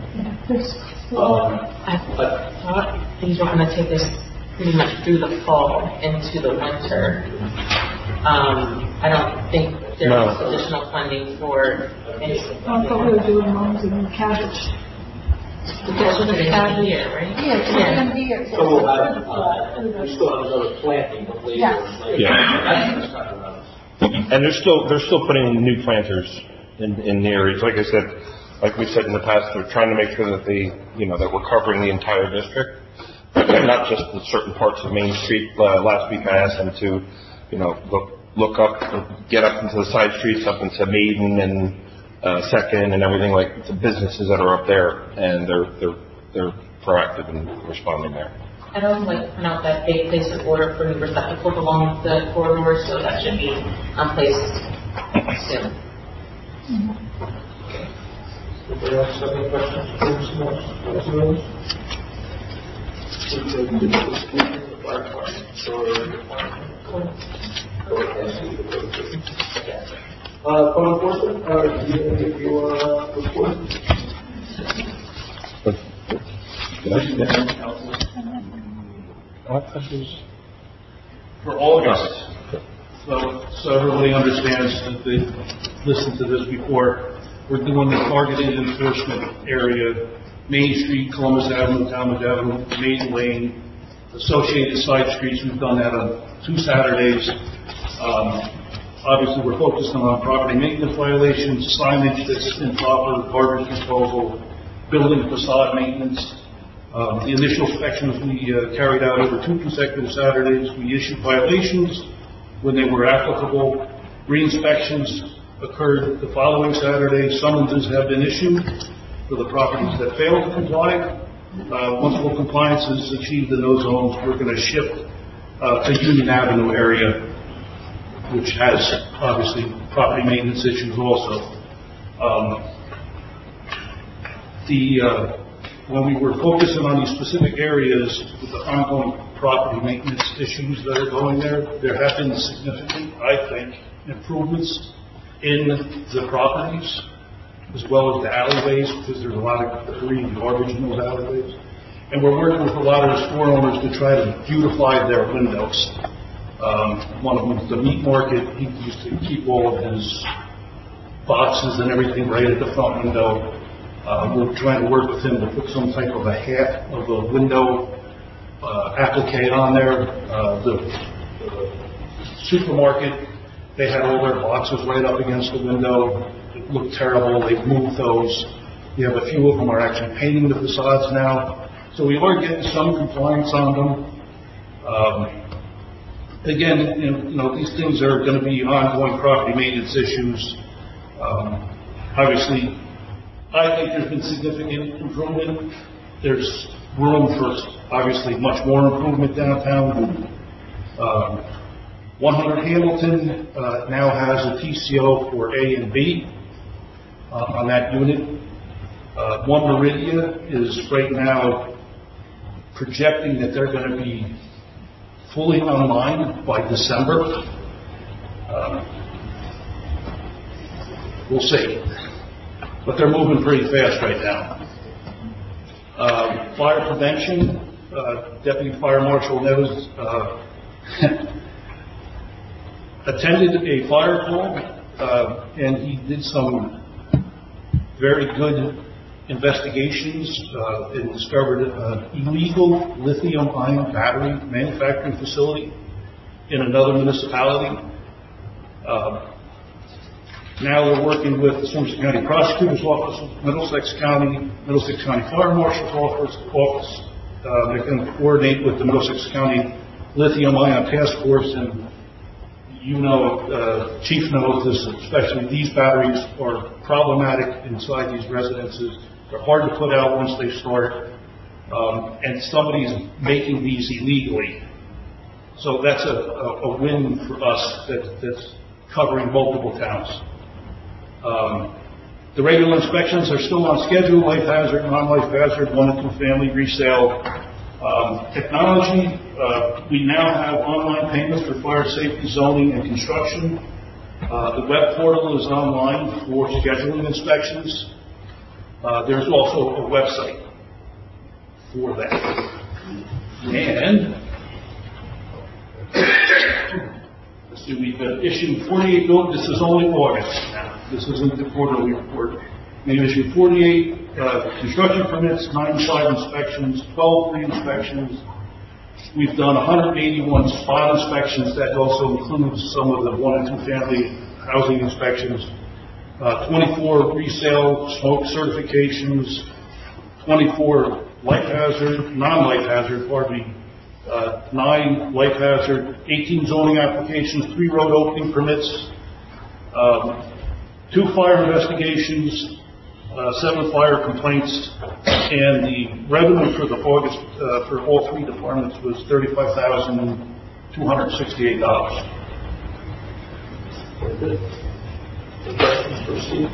Um, I thought these were going to take us pretty much through the fall into the winter. Um, I don't think there No. was additional funding for any. I thought we were doing mums and cabbage. Because of the cabbage, Yeah, right? Yeah, it's gonna be here. So we'll have, uh, we still have another planting, but later. Yes. later. Yeah. That's not around. And they're still they're still putting new planters in, in the areas. Like I said, like we said in the past, they're trying to make sure that they, you know, that we're covering the entire district. Not just the certain parts of Main Street. Uh, last week I asked them to, you know, look look up, get up into the side streets, up into Maiden and uh, Second and everything, like the businesses that are up there, and they're they're they're proactive in responding there. I'd also like to point out that they placed an order for new receptacles along the corridor, so that should be um, placed soon. Anybody else have any questions? Uh, code enforcement, uh, do you give your, uh, report? For August, so, so everybody understands that they listened to this before, we're doing the targeted enforcement area, Main Street, Columbus Avenue, Talmadge Avenue, Maiden Lane, associated side streets. We've done that on two Saturdays. Um, obviously, we're focusing on property maintenance violations, signage that's improper, garbage disposal, building facade maintenance. Um, the initial inspections we uh, carried out over two consecutive Saturdays. We issued violations when they were applicable. Re-inspections occurred the following Saturday. Summonses have been issued for the properties that fail to comply. Uh, once full compliance is achieved in those zones, we're going to shift uh, to Union Avenue area, which has obviously property maintenance issues also. Um, the uh, when we were focusing on these specific areas with the ongoing property maintenance issues that are going there, there have been significant, I think, improvements in the properties, as well as the alleyways, because there's a lot of debris and garbage in those alleyways. and we're working with a lot of the store owners to try to beautify their windows. Um, one of them is the meat market. He used to keep all of his boxes and everything right at the front window. Uh, we're trying to work with him to put some type of a hat of a window uh, applique on there. Uh, the, the supermarket, they had all their boxes right up against the window. It looked terrible. They've moved those. We have a few of them are actually painting the facades now. So we are getting some compliance on them. Um, again, you know, these things are going to be ongoing property maintenance issues. Um, obviously, I think there's been significant improvement. There's room for obviously much more improvement downtown. Um, one hundred Hamilton uh, now has a T C O for A and B uh, on that unit. Uh, One Meridia is right now projecting that they're going to be fully online by December. Um, we'll see. But they're moving pretty fast right now. Uh, fire prevention, uh, Deputy Fire Marshal Neves uh, attended a fire call, uh, and he did some very good investigations uh, and discovered an illegal lithium-ion battery manufacturing facility in another municipality. Uh, now they're working with the Somerset County Prosecutor's Office, Middlesex County, Middlesex County Fire Marshal's Office. office. Uh, they're going to coordinate with the Middlesex County Lithium-Ion Task Force, and you know, uh, Chief knows this, especially these batteries are problematic inside these residences. They're hard to put out once they start, um, and somebody's making these illegally. So that's a, a, a win for us that, that's covering multiple towns. Um, the regular inspections are still on schedule, life hazard, non-life hazard, one and two family resale. Um, technology, uh, we now have online payments for fire safety, zoning, and construction. Uh, the web portal is online for scheduling inspections. Uh, there's also a website for that. And let's see, we've uh, issued forty-eight bills. This is only August now. This isn't the quarterly report. We've issued forty-eight uh, construction permits, nine site inspections, twelve pre-inspections. We've done one hundred eighty-one spot inspections. That also includes some of the one and two family housing inspections. Uh, twenty-four resale smoke certifications, twenty-four life hazard, non-life hazard, pardon me, uh, nine life hazard, eighteen zoning applications, three road opening permits, um, two fire investigations, uh, seven fire complaints, and the revenue for the August uh, for all three departments was thirty-five thousand two hundred sixty-eight dollars. Very good. Any questions for Steve?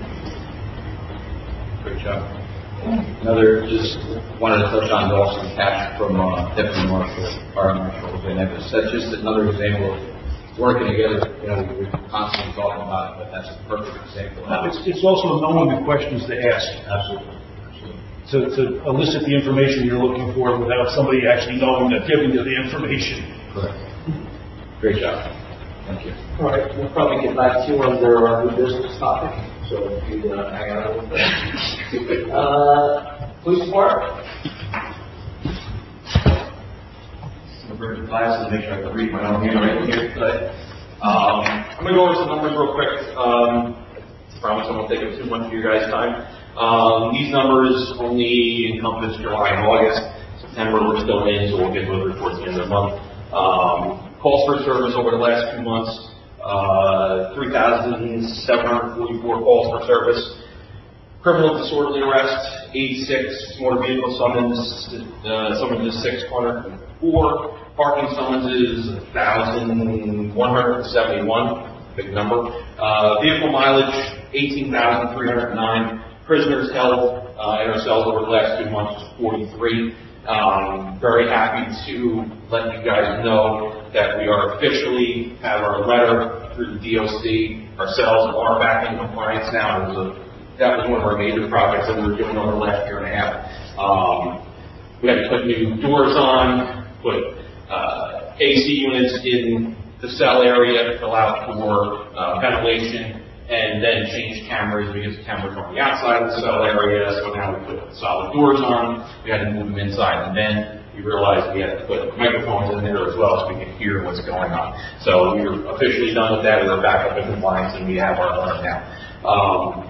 Great job. Another, just wanted to touch on also the cash from uh, Deputy Marshal, Fire Marshal, and that's just another example of working together. You know, we constantly talking about it, but that's a perfect example. Uh, it's, it's also knowing the questions to ask. Absolutely. Absolutely. To, to elicit the information you're looking for without somebody actually knowing that giving you the information. Correct. Great job. Thank you. All right, we'll probably get back to you under our new business topic, so if you uh, hang out a little bit. uh, police department. I'm going to class and make sure I can read my own handwriting here today. Um, I'm going to go over some numbers real quick. Um, I promise I won't take up too much of your guys' time. Um, these numbers only encompass July and August. September we're still in, so we'll get those reports at the end of the month. Um, Calls for service over the last few months, uh, three thousand seven hundred forty-four calls for service. Criminal disorderly arrest, eighty-six. Motor vehicle summons, uh, summonses six hundred four. Parking summonses, one thousand one hundred seventy-one. Big number. Uh, vehicle mileage, eighteen thousand three hundred nine. Prisoners held uh, in our cells over the last two months was forty-three. Um, very happy to let you guys know that we are officially have our letter through the D O C. Our cells are back in compliance now. It was a, that was one of our major projects that we were doing over the last year and a half. Um, We had to put new doors on, put uh, A C units in the cell area to allow for uh, ventilation, and then change cameras because the cameras were on the outside of the cell area. So now we put solid doors on. We had to move them inside, and then we realized we had to put microphones in there as well so we could hear what's going on. So we were officially done with that. We were back up in compliance, and we have our alarm now. Um,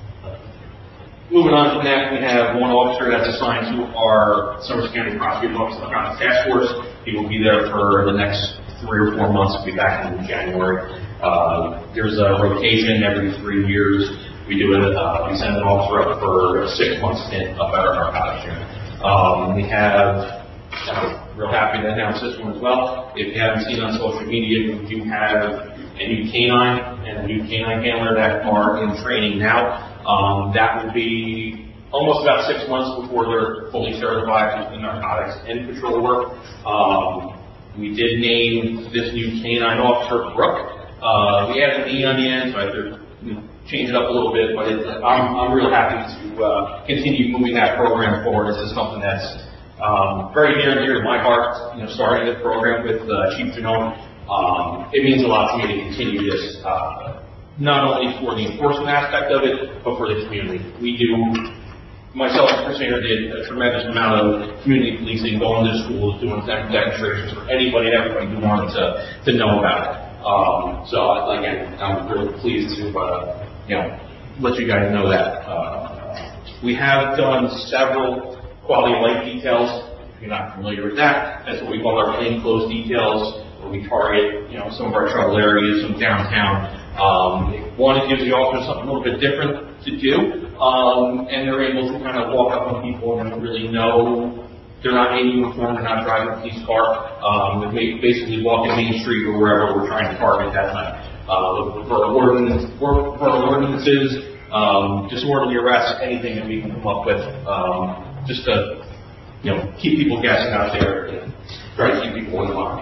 moving on from that, we have one officer that's assigned to our Somerset County Prosecutor's Office Narcotics Task Force. He will be there for the next three or four months. We'll be back in January. Uh, there's a rotation every three years. We do it, uh, we send an officer up for a six month stint up at our narcotics unit. Um, we have, I'm real happy to announce this one as well. If you haven't seen on social media, we do have a new canine and a new canine handler that are in training now. Um, that will be almost about six months before they're fully certified in narcotics and patrol work. Um, we did name this new canine officer Brooke. Uh, we added an E on the end, so I had to change it up a little bit, but it, I'm, I'm real happy to uh, continue moving that program forward. This is something that's um, very near and dear to my heart. You know, starting this program with uh, Chief Janone, um, it means a lot to me to continue this, uh, not only for the enforcement aspect of it, but for the community. We do, myself and Christina did a tremendous amount of community policing, going to schools, doing demonstrations for anybody and everybody who wanted to, to know about it. Um, so again, I'm really pleased to, uh, you know, let you guys know that. Uh, we have done several quality of life details. If you're not familiar with that, that's what we call our plainclothes details, where we target, you know, some of our trouble areas, some downtown. Um, one, it gives the officers something a little bit different to do, um, and they're able to kind of walk up on people and really know they're not in uniform, they're not driving a police car. Um, they're basically walking Main Street or wherever we're trying to target that night. Uh, for, ordinance, for, for ordinances, um, disorderly arrests, anything that we can come up with, um, just to, you know, keep people guessing out there and try to keep people in line.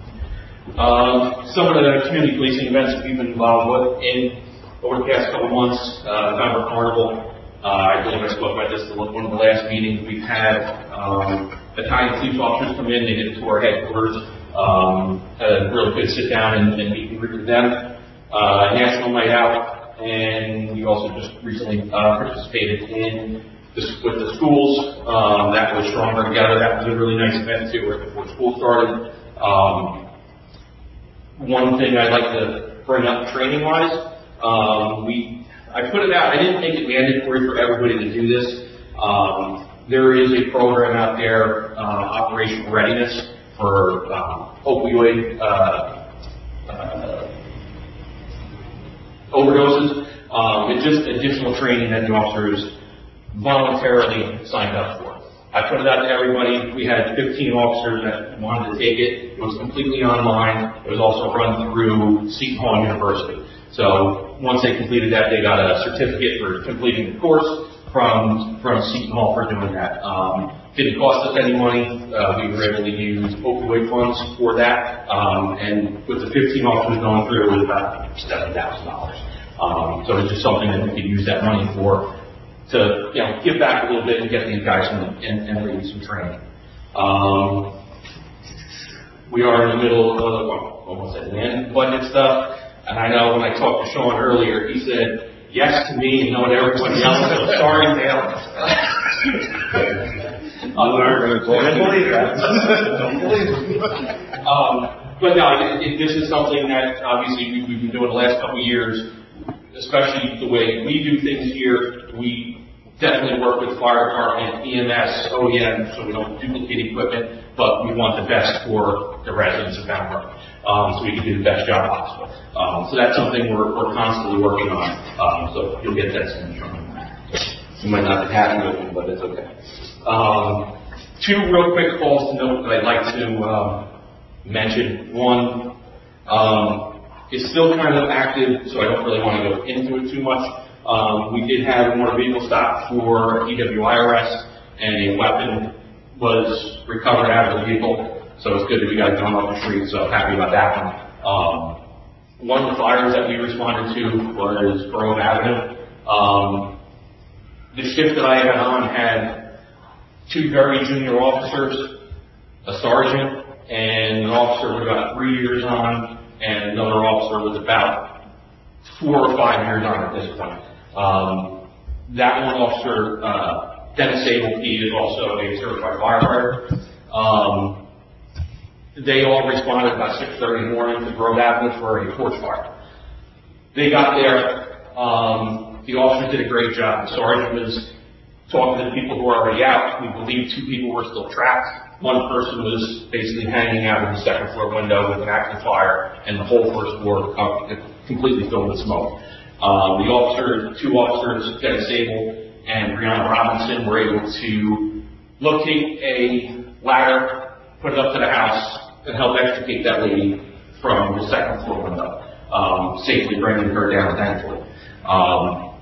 Um, some of the community policing events that we've been involved with in over the past couple of months, uh, November Carnival. Uh, I believe I spoke about this at one of the last meetings. We've had um, Italian police officers come in. They did a tour of headquarters. Um, had a really good sit down and, and meet and greet with them. Uh, National Night Out, and we also just recently uh, participated in this with the schools. Um, that was Stronger Together. That was a really nice event too, right before school started. Um, one thing I'd like to bring up training-wise, um, we I put it out. I didn't make it mandatory for everybody to do this. Um, there is a program out there, uh, Operation Readiness, for um, opioid uh, uh, overdoses. Um, it's just additional training that the officers voluntarily signed up for. I put it out to everybody. We had fifteen officers that wanted to take it. It was completely online. It was also run through Seton Hall University. So once they completed that, they got a certificate for completing the course from from Seton Hall for doing that. Um, didn't cost us any money. Uh, we were able to use opioid funds for that. Um, and with the fifteen officers going through, it was about seven thousand dollars. Um, so it's just something that we could use that money for to, you know, give back a little bit and get these guys some, and, and maybe some training. Um, we are in the middle of, well, almost at the end, budget stuff. And I know when I talked to Sean earlier, he said yes to me and no to everybody else. So sorry, Dale. I'm not going to believe that. Don't believe it. Um, but no, it, it, this is something that obviously we, we've been doing the last couple of years, especially the way we do things here. We definitely work with fire department, E M S, O E M, so we don't duplicate equipment, but we want the best for the residents of Bound Brook. Um, so we can do the best job possible. Um, so that's something we're, we're constantly working on. Um, so you'll get that soon from me. You might not be happy with me, but it's okay. Um, two real quick calls to note that I'd like to um, mention. One um, is still kind of active, so I don't really want to go into it too much. Um, we did have a motor vehicle stop for E W I arrest, and a weapon was recovered out of the vehicle. So it's good that we got it done off the street, so happy about that one. Um, one of the fires that we responded to was Grove Avenue. Um, the shift that I had on had two very junior officers, a sergeant, and an officer with about three years on, and another officer with about four or five years on at this point. Um, that one officer, uh, Dennis Sable, he is also a certified firefighter. Um, they all responded about six thirty in the morning to Grove Avenue for a porch fire. They got there. Um, the officers did a great job. The sergeant was talking to the people who were already out. We believe two people were still trapped. One person was basically hanging out of the second floor window with an active fire, and the whole first floor completely filled with smoke. Um, the officer, two officers, Dennis Sable and Brianna Robinson, were able to locate a ladder, put it up to the house, and help extricate that lady from the second floor window, um, safely bringing her down, thankfully. Um,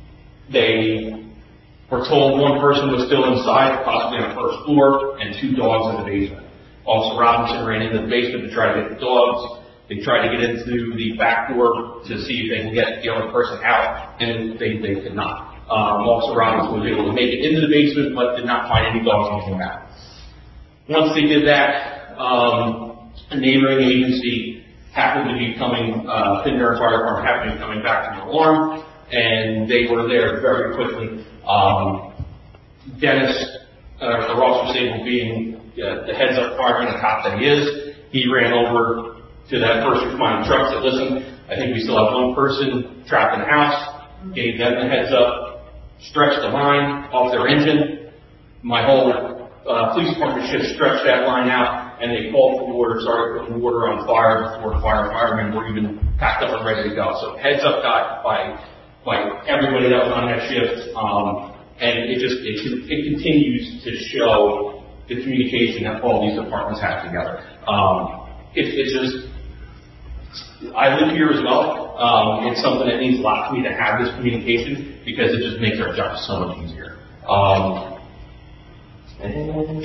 they were told one person was still inside, possibly on the first floor, and two dogs in the basement. Officer Robinson ran into the basement to try to get the dogs. They tried to get into the back door to see if they could get the other person out, and they, they could not. Um, Officer Robinson was able to make it into the basement, but did not find any dogs when he came out. Once they did that, um, a neighboring agency happened to be coming, uh, Finner Fire Department happened to be coming back from the alarm, and they were there very quickly. Um, Dennis, uh, or Officer Sable being uh, the heads-up fireman, the cop that he is, he ran over to that first responding truck, said, listen, I think we still have one person trapped in the house, gave them the heads up, stretched the line off their engine. My whole uh, police department shift stretched that line out, and they called for water, started putting water on fire before the fire and firemen were even packed up and ready to go. So heads up got by by everybody that was on that shift, um, and it just it, it continues to show the communication that all these departments have together. Um, it, it's just I live here as well. Um, it's something that means a lot to me to have this communication because it just makes our job so much easier. Um, and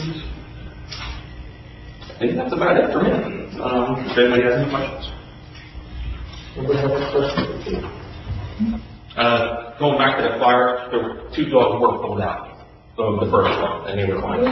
I think that's about it for me. Um, if anybody has any questions. Anybody have any questions? Uh, going back to the fire, there were two dogs were pulled out of the first one, and they were fine.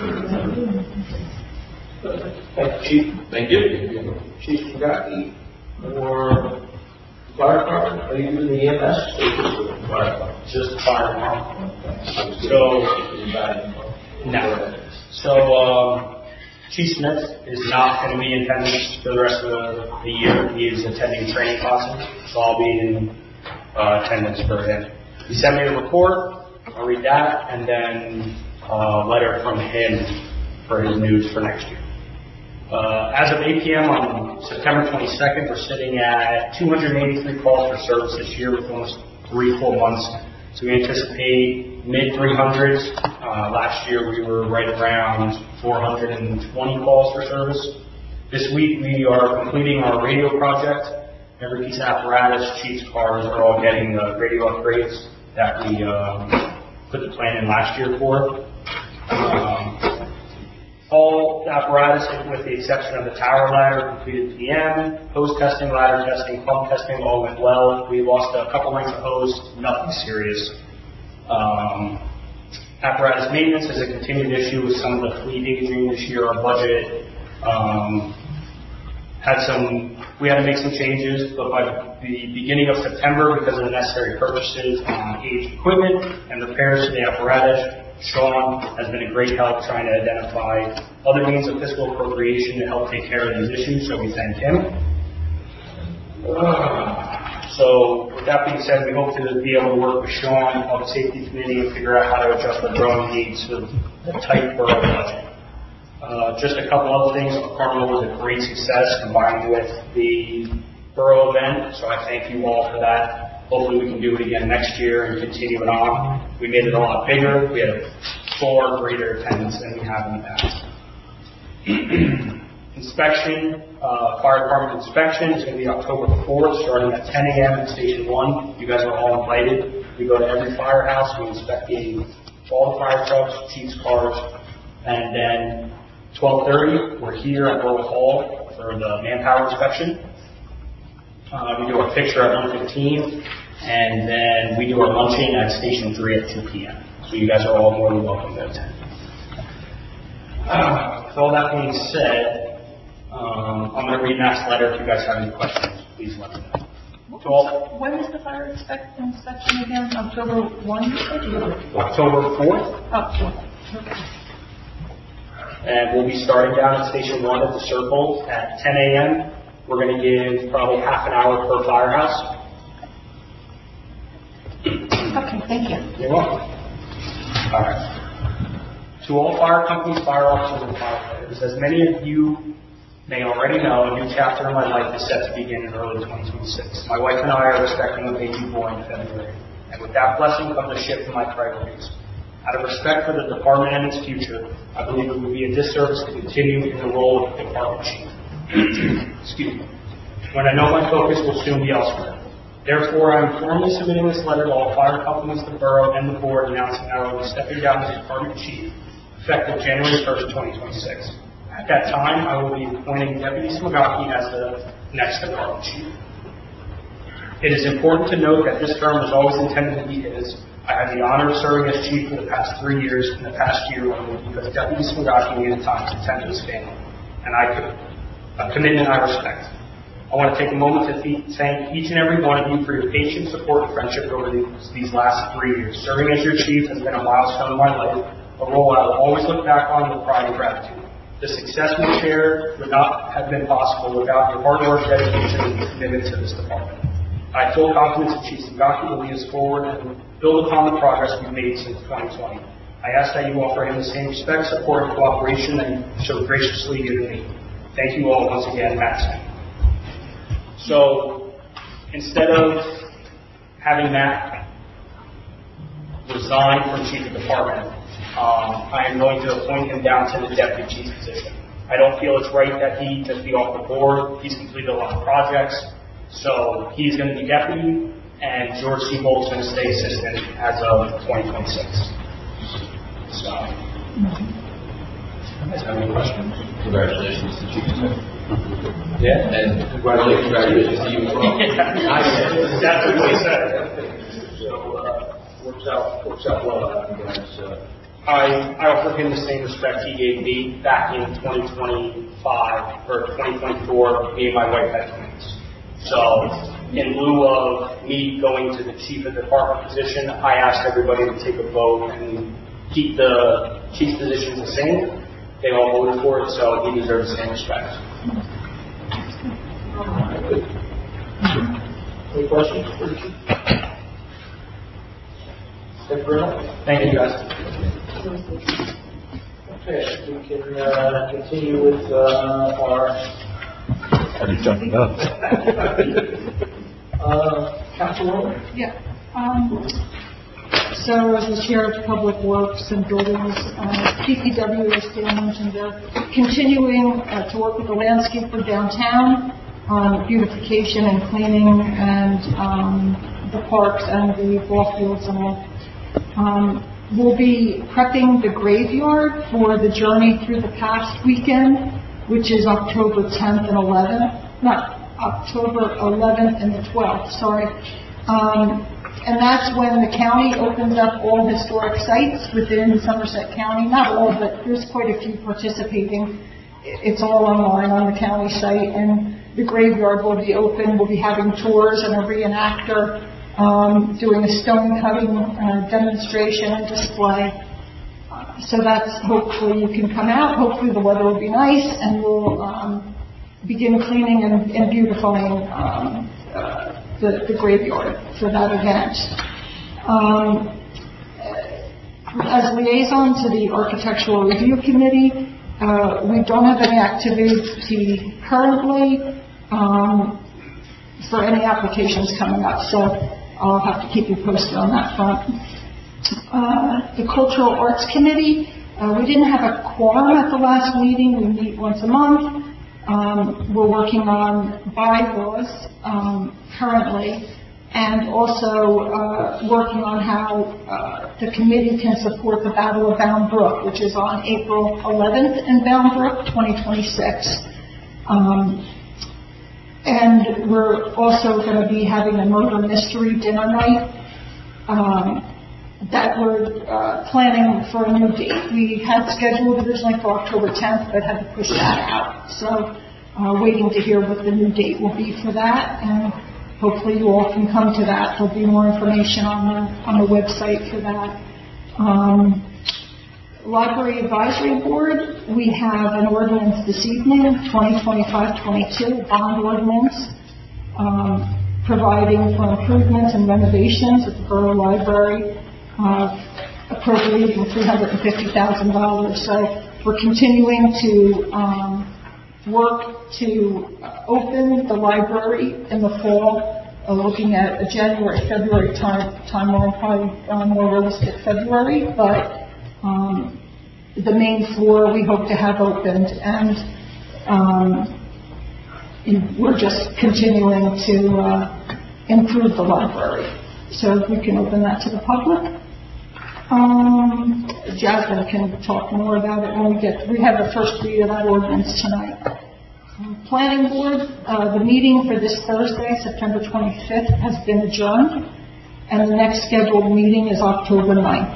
Thank you, Chief. Thank you. Chief Fugaki, or fire department? Are you doing the E M S or just the fire department? Just the fire department. So, no. So, um, Chief Smith is not going to be in attendance for the rest of the, the year. He is attending training classes, so I'll be in uh, attendance for him. He sent me a report. I'll read that, and then a letter from him for his news for next year. Uh, as of eight p.m. on September twenty-second, we're sitting at two hundred eighty-three calls for service this year with almost three full months. So we anticipate mid three hundreds. Uh, last year we were right around four hundred twenty calls for service. This week we are completing our radio project. Every piece of apparatus, Chief's cars are all getting the radio upgrades that we um, put the plan in last year for. Um, all the apparatus, with the exception of the tower ladder, completed P M, hose testing, ladder testing, pump testing, all went well. We lost a couple lengths of hose, nothing serious. Um, apparatus maintenance is a continued issue with some of the fleet aging this year. Our budget um, had some, we had to make some changes, but by the beginning of September, because of the necessary purchases on aged equipment and repairs to the apparatus, Sean has been a great help trying to identify other means of fiscal appropriation to help take care of these issues, so we thank him. Uh, so with that being said, we hope to be able to work with Sean, Public Safety Committee, and figure out how to adjust the growing needs of a tight borough budget. Uh, just a couple other things. Carnival was a great success combined with the borough event, so I thank you all for that. Hopefully we can do it again next year and continue it on. We made it a lot bigger. We had far greater attendance than we have in the past. Inspection, uh, fire department inspection is going to be October fourth, starting at ten a.m. at Station one. You guys are all invited. We go to every firehouse. We inspect the, all the fire trucks, chief's cars, and then twelve thirty, we're here at Borough Hall for the manpower inspection. Uh, we do our picture at one fifteen, and then we do our luncheon at Station three at two p.m. So you guys are all more than welcome to attend. with all that being said, um, I'm going to read Matt's letter. If you guys have any questions, please let me know. To all, When is the fire inspect- inspection again? October first? October fourth, Oh, okay. and we'll be starting down at Station one at the Circle at ten a.m. We're going to give probably half an hour per firehouse. Okay, thank you. You're welcome. All right. To all fire companies, fire officers, and firefighters, as many of you may already know, a new chapter in my life is set to begin in early twenty twenty-six. My wife and I are expecting a baby boy in February, and with that blessing comes a shift in my priorities. Out of respect for the department and its future, I believe it would be a disservice to continue in the role of department chief. Excuse me. When I know my focus will soon be elsewhere. Therefore, I am formally submitting this letter to all fire companies, the borough, and the board announcing that I will be stepping down as department chief effective January first, twenty twenty-six. At that time, I will be appointing Deputy Smagaki as the next department chief. It is important to note that this term was always intended to be his. I had the honor of serving as chief for the past three years and the past year only because Deputy Smagaki needed time to tend to his family, and I could. A commitment I respect. I want to take a moment to th- thank each and every one of you for your patient support and friendship over these, these last three years. Serving as your chief has been a milestone in my life, a role I will always look back on with pride and gratitude. The success we share would not have been possible without your hard work, dedication, and commitment to this department. I have full confidence in Chief Smagaki to lead us forward and build upon the progress we've made since twenty twenty. I ask that you offer him the same respect, support, and cooperation that you so graciously give me. Thank you all once again, Matt Smith. So, instead of having Matt resign from chief of department, um, I am going to appoint him down to the deputy chief position. I don't feel it's right that he just be off the board. He's completed a lot of projects, so he's going to be deputy, and George C. Bolt's going to stay assistant as of twenty twenty-six. So, you guys have any questions? Congratulations to Chief Smith. Yeah, and congratulations, congratulations to you as well. That's what he said. So, uh, works out, works out well, you guys. Uh, I, I offer him the same respect he gave me back in twenty twenty-five, or twenty twenty-four, me and my wife had twins. So, in lieu of me going to the chief of department position, I asked everybody to take a vote and keep the chief positions the same. They all voted for it, so he deserves the same respect. Any questions for the chief? Thank you very much. Thank you, guys. Okay, we can uh, continue with uh, our. Are you jumping up? uh, Councilwoman? Yeah. Um, so as the chair of Public Works and Buildings, uh, P P W, as Dan mentioned, they're continuing uh, to work with the landscaper downtown on beautification and cleaning and um, the parks and the ball fields and all. Um, we'll be prepping the graveyard for the Journey Through the Past weekend, which is October tenth and eleventh. Not October eleventh and the twelfth, sorry. Um, and that's when the county opens up all historic sites within Somerset County. Not all, but there's quite a few participating. It's all online on the county site, and the graveyard will be open. We'll be having tours and a reenactor um, doing a stone cutting uh, demonstration and display. Uh, so that's hopefully you can come out. Hopefully the weather will be nice, and we'll um, begin cleaning and, and beautifying um, uh, the, the graveyard for that event. Um, as liaison to the Architectural Review Committee, uh, we don't have any activity currently um, for any applications coming up, so I'll have to keep you posted on that front. Uh, the Cultural Arts Committee, uh, we didn't have a quorum at the last meeting. We meet once a month. Um, we're working on bylaws um, currently, and also uh, working on how uh, the committee can support the Battle of Bound Brook, which is on April eleventh in Bound Brook, twenty twenty-six. Um, and we're also going to be having a murder mystery dinner night. Um, that we're uh, planning for a new date. We had scheduled originally for October tenth, but had to push that out. So uh, waiting to hear what the new date will be for that, and hopefully you all can come to that. There'll be more information on the on the website for that. Um, Library Advisory Board, we have an ordinance this evening, twenty twenty-five twenty-two, bond ordinance, um, providing for improvements and renovations at the Borough Library, uh, appropriating three hundred fifty thousand dollars. So we're continuing to um, work to open the library in the fall, uh, looking at a January, February time, timeline, probably uh, more realistic February, but um, the main floor we hope to have opened, and um, we're just continuing to uh, improve the library. So we can open that to the public. Um, Jasmine can talk more about it when we get, we have the first read of that ordinance tonight. Um, Planning Board, uh, the meeting for this Thursday, September twenty-fifth, has been adjourned, and the next scheduled meeting is October ninth.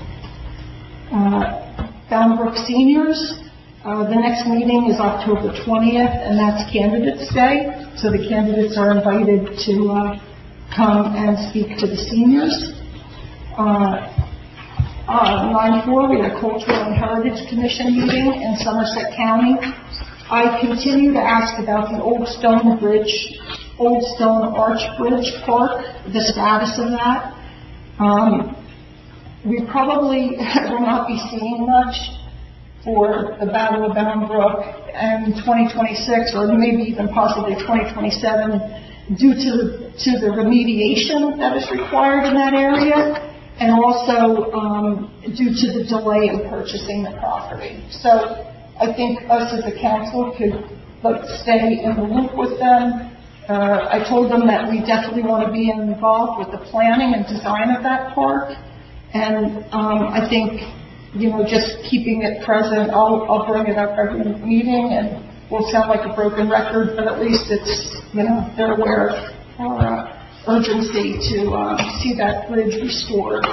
Uh, Boundbrook Seniors, uh, the next meeting is October twentieth, and that's Candidates Day, so the candidates are invited to uh, come and speak to the seniors. Uh, uh, nine four, we had a Cultural and Heritage Commission meeting in Somerset County. I continue to ask about the Old Stone Bridge, Old Stone Arch Bridge Park, the status of that. Um, We probably will not be seeing much for the Battle of Bound Brook and twenty twenty-six, or maybe even possibly twenty twenty-seven, due to the, to the remediation that is required in that area, and also um, due to the delay in purchasing the property. So I think us as a council could like stay in the loop with them. Uh, I told them that we definitely want to be involved with the planning and design of that park. And um, I think, you know, just keeping it present, I'll, I'll bring it up every meeting, and we'll sound like a broken record, but at least it's, you know, they're aware of our uh, urgency to uh, see that bridge restored.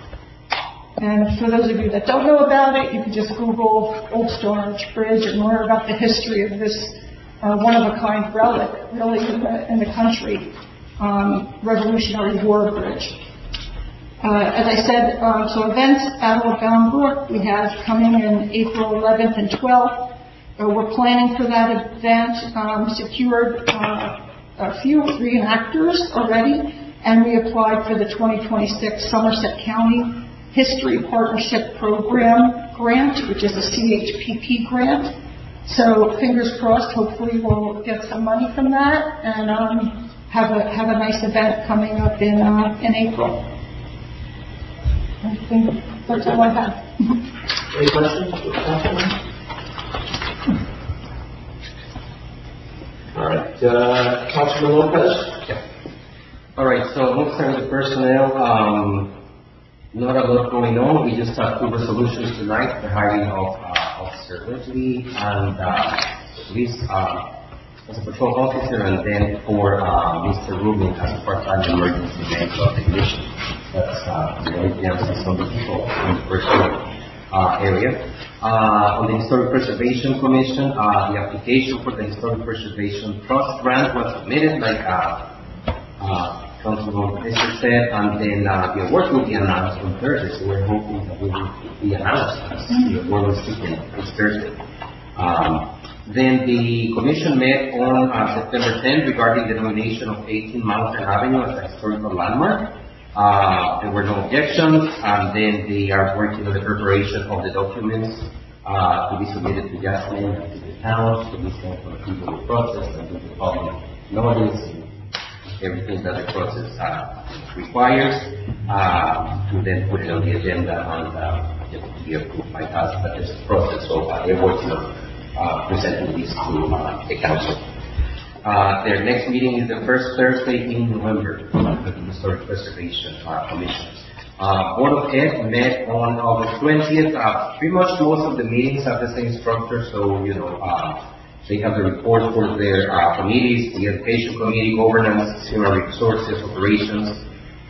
And for those of you that don't know about it, you can just Google Old Stone Arch Bridge and learn about the history of this uh, one-of-a-kind relic, really, in the, in the country, um, Revolutionary War bridge. Uh, as I said, um, so events, Battle of Bound Brook, we have coming in April eleventh and twelfth. Uh, we're planning for that event, um, secured uh, a few reenactors already, and we applied for the twenty twenty-six Somerset County History Partnership Program grant, which is a C H P P grant. So fingers crossed, hopefully we'll get some money from that and um, have a have a nice event coming up in uh, in April. I think that's all I have. Any questions? All right, uh, Councilman Lopez. Yeah. All right, so let's start with personnel. Um, not a lot going on. We just have two resolutions tonight: the hiring of uh, Officer Whitley and uh, police uh, as a patrol officer, and then for uh, Mister Rubin as a part-time emergency medical technician. That's uh, the only answer some people in the personal uh, area. Uh, on the Historic Preservation Commission, uh, the application for the Historic Preservation Trust grant was submitted, like uh, uh, Councilman Fisher said, and then uh, the award will be announced on Thursday. So we're hoping that we will be announced as the award was taken this Thursday. Um, Then the commission met on uh, September tenth regarding the nomination of eighteen Mountain Avenue as a historical landmark. Uh, there were no objections, and then they are working on the preparation of the documents uh, to be submitted to Jasmine and to the towns, to be sent for the people process and to the public notice and everything that the process uh, requires, uh, to then put it on the agenda and uh, just to be approved by us. That is the process. So uh, they're working on Uh, presenting this to uh, the council. Uh, their next meeting is the first Thursday in November for the Historic Preservation uh, Commission. Uh, Board of Ed met on August twentieth. Uh, pretty much most of the meetings have the same structure, so you know uh, they have the report for their uh, committees: the Education Committee, Governance, Human Resources, Operations,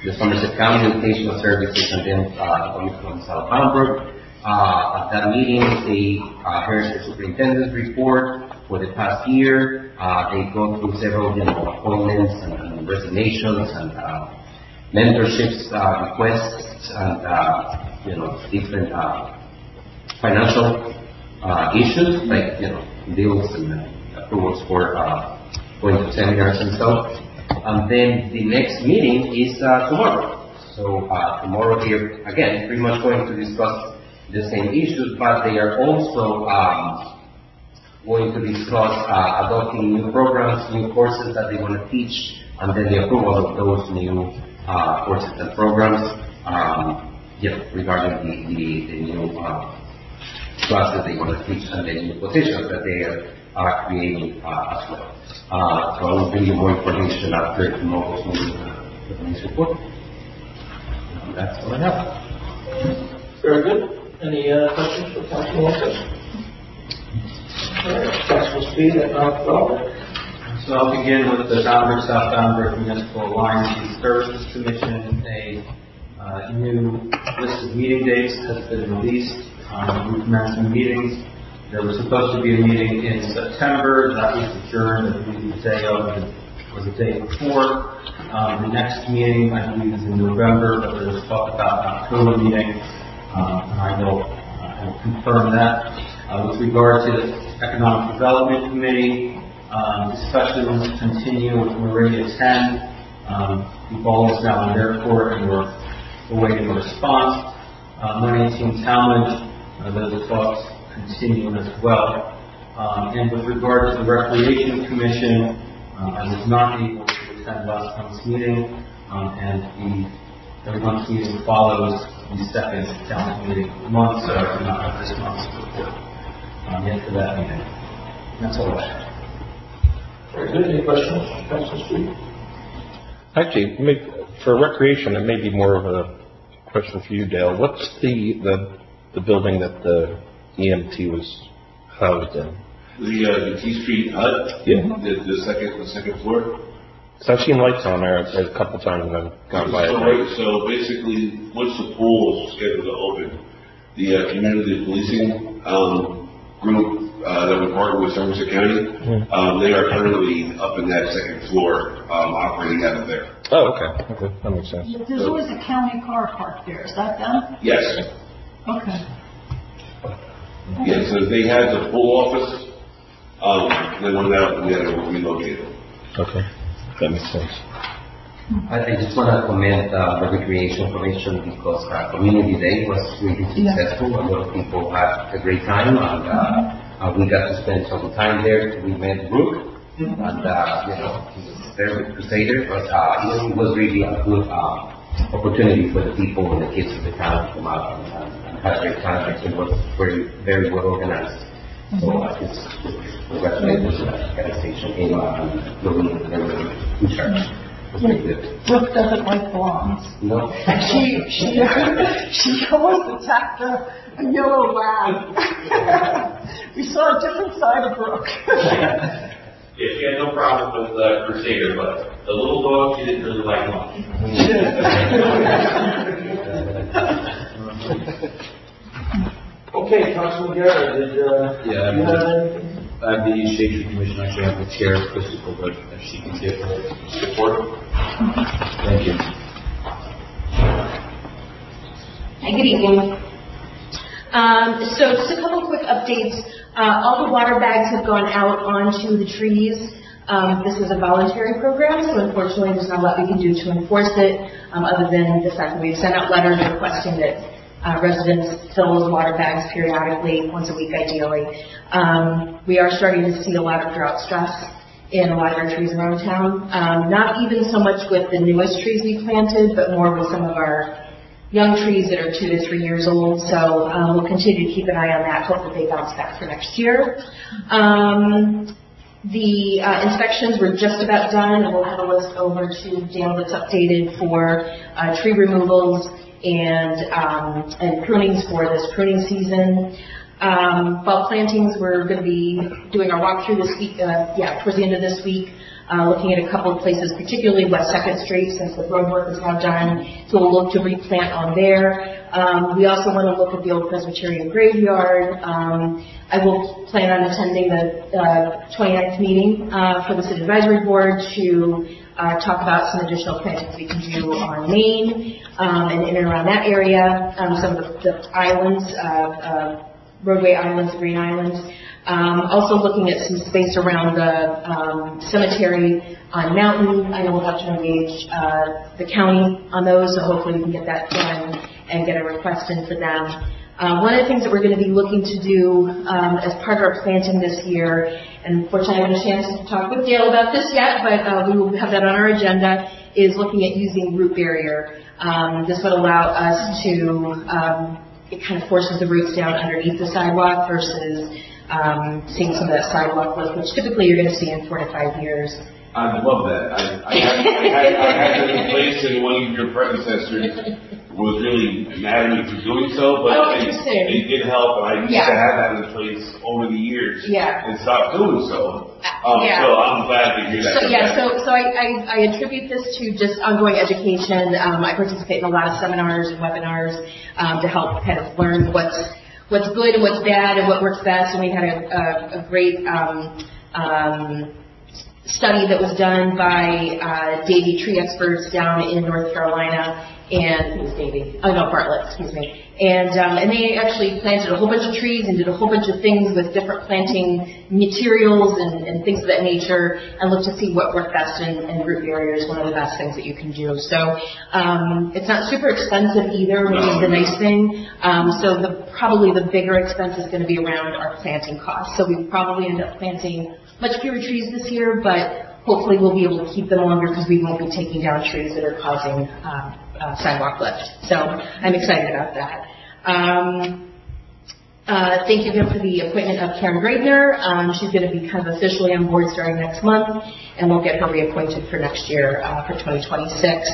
the Somerset County Educational Services, and then uh, Commission on South Bound Uh, at that meeting, they uh, heard the superintendent's report for the past year. Uh, they go through several, you know, appointments and, and resignations and uh, mentorships uh, requests and uh, you know different uh, financial uh, issues like you know bills and uh, approvals for uh, going to seminars and stuff. And then the next meeting is uh, tomorrow. So uh, tomorrow here again, pretty much going to discuss the same issues, but they are also um, going to discuss uh, adopting new programs, new courses that they want to teach, and then the approval of those new uh, courses and programs, um, yeah, regarding the, the, the new uh, classes they want to teach and the new positions that they are, are creating uh, as well. Uh, so I will bring you more information after tomorrow's meeting uh, with this report. And that's all I have. Very good. Any uh, questions for Councilman Walker? Councilman Speed at Mount Development. So I'll begin with the Boundbrook South Boundbrook Municipal Alliance Youth Services Commission. A uh, new list of meeting dates has been released. Um, we've commenced meetings. There was supposed to be a meeting in September. That was adjourned. I believe the day of or the day before. Um, the next meeting, I believe, is in November, but there was talk about an October meeting. Um, and I will, uh, I will confirm that. Uh, with regard to the Economic Development Committee, um, discussions continue with Meridia ten. Um, the ball is now in their court and we're awaiting a response. Uh, one eighteen Talmadge, uh, those talks continue as well. Um, and with regard to the Recreation Commission, uh, I was not able to attend last month's meeting, um, and the every month's meeting follows the second calendar meeting of the month, so I do not have this month's report um, yet for that meeting. That's all I have. Very good. Any questions, Councilman Street? Actually, maybe, for recreation, it may be more of a question for you, Dale. What's the the, the building that the E M T was housed in? The uh, the T Street hut. Yeah. The, the second the second floor. So I've seen lights on there a couple times when I've gone by So, it. right, so basically, once the pool is scheduled to open, the uh, community policing um, group uh, that we partner with Somerset County, Mm-hmm. um, they are currently up in that second floor, um, operating out of there. Oh, okay. Okay, that makes sense. There's always a county car parked there. Is that them? Yes. Okay. Yeah. So they had the pool office. Um, they went out and we had to relocate them. Okay. That makes sense. I, I just want to commend uh, the Recreation Commission because uh, Community Day was really successful. A lot of people had a great time, and uh, uh, we got to spend some time there. We met Brooke, and uh, you know, he was a very good crusader, but uh, it was really a good uh, opportunity for the people and the kids of the town to come out and, and, and have a great time. It was very, very well organized. So uh, it's congratulations to that organization, Emma and Lorraine, and everybody in charge. Brooke doesn't like blondes. No. And she, she, she almost attacked a, a yellow lab. We saw a different side of Brooke. Yeah, she had no problem with uh, Crusader, but the little dog she didn't really like much. Okay, Councilman Guerra, did uh, Yeah, you have anything? I'm the Shade Tree Commission. Actually, I'm the chair, Christopher Wood, if she can give her support. Thank you. Hi, good evening. Um, so just a couple quick updates. Uh, all the water bags have gone out onto the trees. Um, this is a voluntary program, so unfortunately there's not a lot we can do to enforce it, um, other than the fact that we've sent out letters requesting that uh, residents fill those water bags periodically, once a week ideally. Um, we are starting to see a lot of drought stress in a lot of our trees around town. Um, not even so much with the newest trees we planted, but more with some of our young trees that are two to three years old. So um, we'll continue to keep an eye on that, hope that they bounce back for next year. Um, the uh, inspections were just about done, and we'll have a list over to Dale that's updated for uh, tree removals and um, and prunings for this pruning season. Um, fall plantings, we're going to be doing our walkthrough this week, uh, yeah, towards the end of this week. uh, looking at a couple of places, particularly West Second Street, since the road work is now done. So we'll look to replant on there. Um, we also want to look at the old Presbyterian graveyard. Um, I will plan on attending the uh, twenty-ninth meeting uh, for the City Advisory Board to uh, talk about some additional plantings we can do on Main um, and in and around that area. Um, some of the, the islands, uh, uh, roadway islands, green islands. Um, also looking at some space around the um, cemetery on Mountain. I know we'll have to engage uh, the county on those, so hopefully we can get that done and get a request in for them. Uh, one of the things that we're going to be looking to do um, as part of our planting this year, and unfortunately I haven't had a chance to talk with Dale about this yet, but uh, we will have that on our agenda, is looking at using root barrier. Um, this would allow us to, um, it kind of forces the roots down underneath the sidewalk versus um, seeing some of that sidewalk lift, which typically you're going to see in four to five years. I love that. I, I, had, I, had, I had that in place, and one of your predecessors was really mad at me for doing so, but oh, it, it did help, and I used yeah. to have that in place over the years yeah. and stopped doing so. Um, yeah. So I'm glad to hear that. So, yeah, so, so I, I, I attribute this to just ongoing education. Um, I participate in a lot of seminars and webinars um, to help kind of learn what's what's good and what's bad and what works best, and we had a, a, a great um, um, study that was done by uh, Davey Tree Experts down in North Carolina, and it was Davey, oh no, Bartlett, excuse me, and um, and they actually planted a whole bunch of trees and did a whole bunch of things with different planting materials and, and things of that nature, and looked to see what worked best, and, and root barrier is one of the best things that you can do. So um, it's not super expensive either, which is the nice thing. Um, so the probably the bigger expense is going to be around our planting costs. So we probably end up planting much fewer trees this year, but hopefully we'll be able to keep them longer because we won't be taking down trees that are causing um, uh, sidewalk lift. So I'm excited about that. Um, uh, thank you again for the appointment of Karen Graydner. Um, she's going to be kind of officially on board starting next month, and we'll get her reappointed for next year uh, for twenty twenty-six.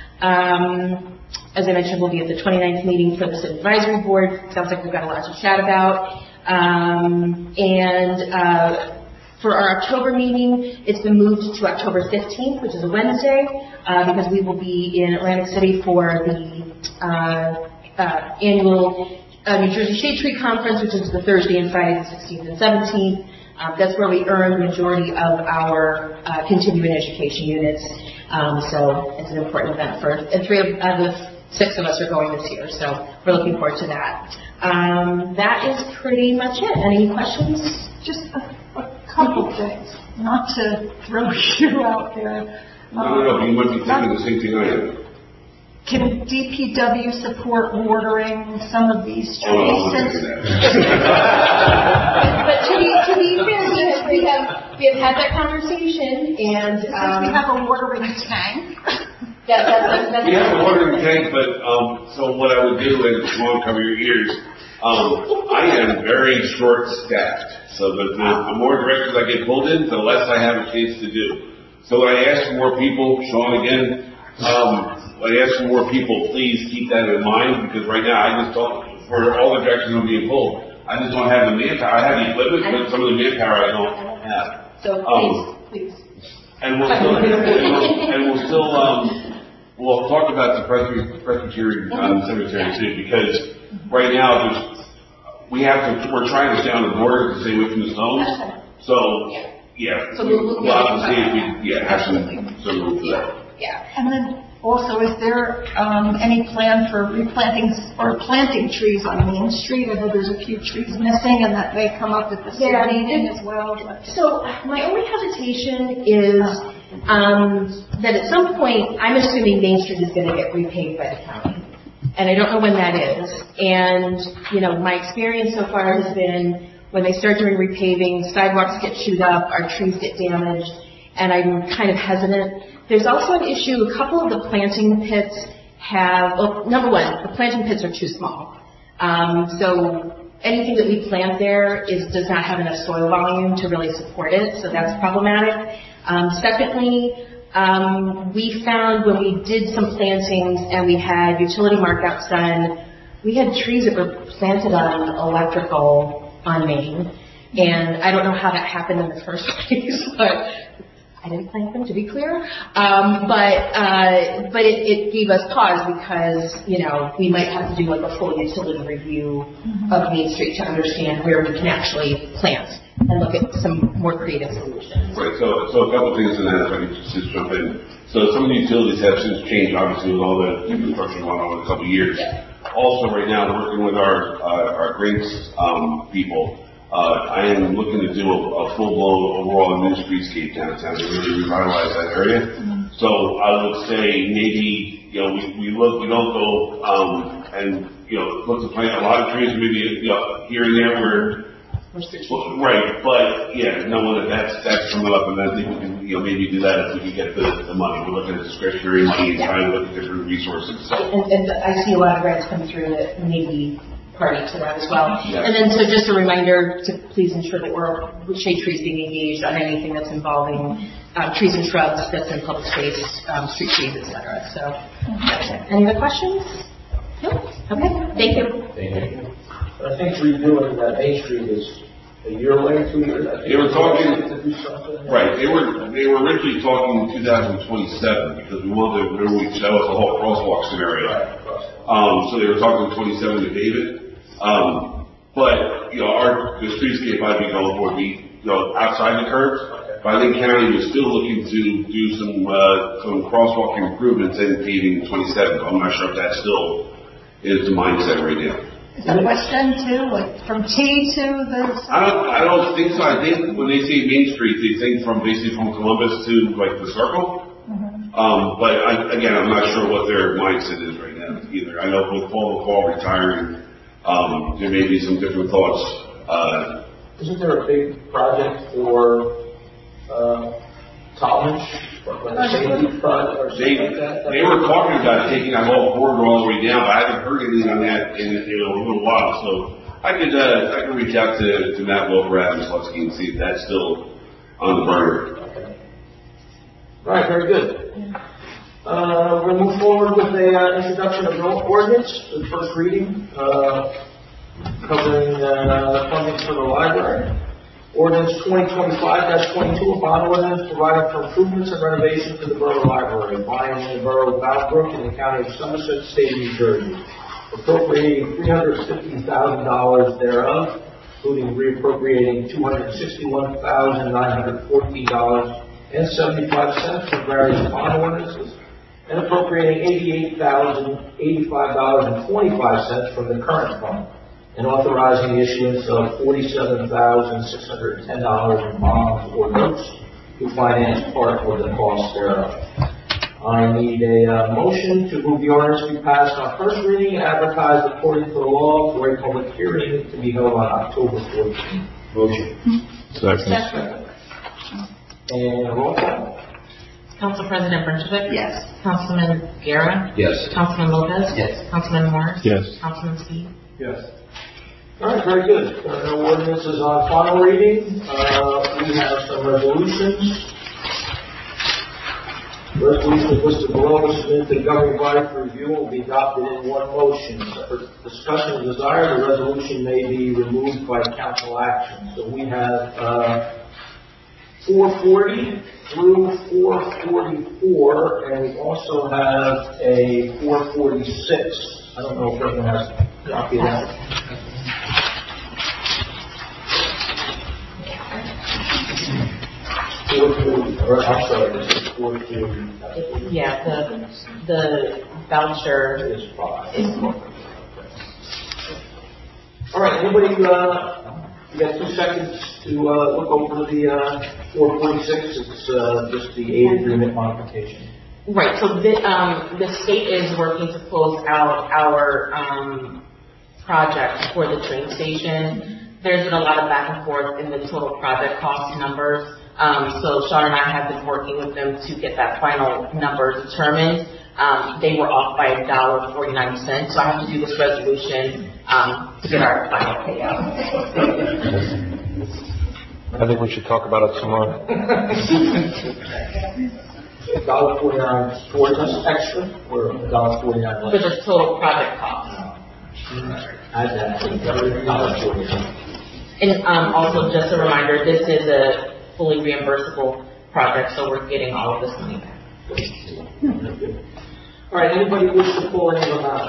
Um, as I mentioned, we'll be at the twenty-ninth meeting for the City Advisory Board. Sounds like we've got a lot to chat about. Um, and uh, For our October meeting, it's been moved to October fifteenth, which is a Wednesday, uh, because we will be in Atlantic City for the uh, uh, annual uh, New Jersey Shade Tree Conference, which is the Thursday and Friday, the sixteenth and seventeenth. Um, that's where we earn the majority of our uh, continuing education units. Um, so it's an important event for, and three of uh, the six of us are going this year, so we're looking forward to that. Um, that is pretty much it. Any questions? Just a, a couple things, not to throw you out there. No, no, no, you might be thinking the same thing I am. Can D P W support watering some of these trees? Oh, since But to be, to be fair, we have, we have, we have had that conversation, and since um, we have a watering tank. that, that, that, We have a watering tank, but, um, so what I would do is, you won't cover your ears, um, I am very short-staffed. So the, the, the more directors I get pulled in, the less I have a chance to do. So when I ask for more people, Sean again, um, when I ask for more people, please keep that in mind, because right now I just don't, for all the directions I'm being pulled, I just don't have the manpower. I have the equipment, but some of the manpower I don't have. So Um, please, please. And we'll still, and we'll, and we'll still, um, we'll talk about the Presbyterian, Presbyterian um, cemetery too, because right now there's, we have to, we're trying to stay on the border to stay away from the stones. So, yeah, So we- we'll- we'll- we'll have to see if we, yeah, have some, some room for that. Yeah. And then also, is there um, any plan for replanting or planting trees on Main Street? I know there's a few trees missing, and that may come up at the city Yeah. meeting as well. So my only hesitation is um, that at some point, I'm assuming Main Street is going to get repaved by the county. And I don't know when that is. And, you know, my experience so far has been when they start doing repaving, sidewalks get chewed up, our trees get damaged, and I'm kind of hesitant. There's also an issue, a couple of the planting pits have, well, number one, the planting pits are too small. Um, so anything that we plant there is does not have enough soil volume to really support it, so that's problematic. Um, secondly, um, we found when we did some plantings and we had utility markouts done, we had trees that were planted on electrical on Main, and I don't know how that happened in the first place, but I didn't plant them, to be clear. Um, but, uh, but it, it gave us pause because, you know, we might have to do like a full utility review of Main Street to understand where we can actually plant and look at some more creative solutions. Right, so, so a couple of things in that, if I can just, just jump in. So some of the utilities have since changed, obviously, with all the construction going on in a couple of years. Also, right now, working with our, uh, our grants, um, people, Uh, I am looking to do a, a full-blown overall new streetscape downtown to really revitalize that area. Mm-hmm. So I would say maybe, you know, we, we look, we don't go, um, and, you know, look to plant a lot of trees, maybe, you know, here and there where, well, right, but, yeah, knowing that that's, that's coming up, and I think we can, you know, maybe do that if we can get the, the money. We're looking at discretionary money and trying to look at different resources. So. And, and I see a lot of grants coming through that maybe party to that as well. Yes. And then so just a reminder to please ensure that we're shade trees being engaged on anything that's involving um, trees and shrubs that's in public space, um, street trees, et cetera. So that's it. Any other questions? No? Okay. Thank you. Thank you. I think redoing that Main Street is a year away, two years. I think they were talking, to do something. Right. They were they were originally talking two thousand twenty-seven because we wanted to remember we that was the whole crosswalk scenario. Right. Um, so they were talking twenty-seven to David. Um, but, you know, our, the streetscape I'd be going for would be, you know, outside the curbs. Okay. But I think county was still looking to do some, uh, some crosswalk improvements in paving twenty-seven. I'm not sure if that still is the mindset right now. Is that West End too, like from T to the? I don't, I don't think so. I think when they say Main Street, they think from basically from Columbus to like the Circle. Mm-hmm. Um, but I, again, I'm not sure what their mindset is right now either. I know with Paul McCall retiring, Um, there may be some different thoughts. Uh, Isn't there a big project for uh, Talmadge, like a safety project or something they, like that? they were talking about taking that whole corridor all the way down, but I haven't heard anything on that in, in a little while. So I could uh, I could reach out to, to Matt Wilbur, Adam Slutsky, and see if that's still on the burner. Okay. All right, very good. Uh, we're going to move forward with the uh, introduction of the ordinance, the first reading, uh, covering uh, funding for the library. Ordinance twenty twenty-five dash twenty-two, a bond ordinance providing for improvements and renovations to the Borough Library, buying in the Borough of Bound in the County of Somerset, State of New Jersey, appropriating three hundred fifty thousand dollars thereof, including reappropriating two hundred sixty-one thousand nine hundred fourteen dollars and seventy-five cents from various bond ordinances, and appropriating eighty-eight thousand eighty-five dollars and twenty-five cents from the current fund, and authorizing the issuance of forty-seven thousand six hundred ten dollars in bonds or notes to finance part of the cost thereof. I need a uh, motion to move the ordinance be passed on first reading, advertised according to the law, for a public hearing to be held on October fourteenth. Motion. Second. Second. And roll call. Council President Bernschick? Yes. Councilman Guerra? Yes. Councilman Lopez? Yes. Councilman Morris? Yes. Councilman Steve? Yes. All right, very good. There are no ordinances on final reading. Uh, we have some resolutions. Resolutions listed below are submitted to the governing body for review and will be adopted in one motion. For discussion if desired, the resolution may be removed by council action. So we have uh, four forty through four forty-four, and we also have a four forty-six. I don't know if everyone has a copy of that. Four forty, or I'm sorry, this is four forty. Yeah, the, the voucher is five. is four. All right, anybody, uh, you got two seconds to, uh, look over the, uh, four forty-six, it's, uh, just the aid agreement modification. Right, so the, um, the state is working to close out our, um, project for the train station. There's been a lot of back and forth in the total project cost numbers. Um, so Sean and I have been working with them to get that final number determined. Um, they were off by a dollar forty-nine cents, so I have to do this resolution, um, to get our final payout. I think we should talk about it some more. A dollar forty-nine for just extra, or a dollar forty-nine For less? the total project cost. Add that, a dollar forty-nine. And um, also, just a reminder, this is a fully reimbursable project, so we're getting all of this money back. All right, anybody wish to pull any of them out?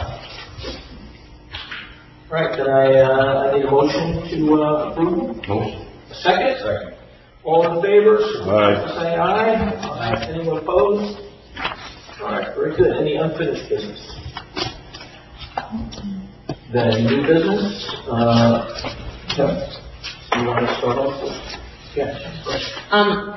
All right, then I, uh, I need a motion to, uh, approve. Motion. A second? Second. All in favor? Aye. Say aye. Aye. Anyone opposed? All right, very good. Any unfinished business? Then new business, uh, Kevin, you want to start off with? Yeah. Um,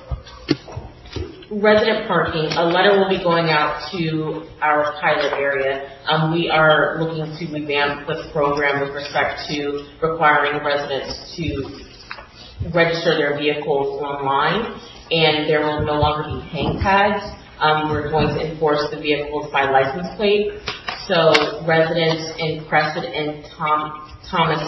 resident parking, a letter will be going out to our pilot area. Um, we are looking to revamp the program with respect to requiring residents to register their vehicles online, and there will no longer be hang tags. Um, we're going to enforce the vehicles by license plate. So residents in Crescent and Tom, Thomas,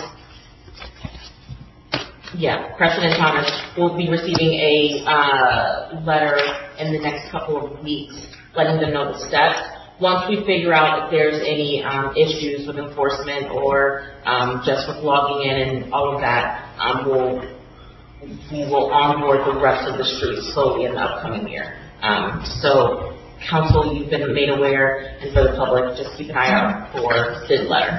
yeah, Crescent and Thomas will be receiving a uh, letter in the next couple of weeks, letting them know the steps. Once we figure out if there's any um, issues with enforcement or um, just with logging in and all of that, um, we'll we will onboard the rest of the streets slowly in the upcoming year. Um, so, council, you've been made aware, and for the public, just keep an eye out for Sid's letter.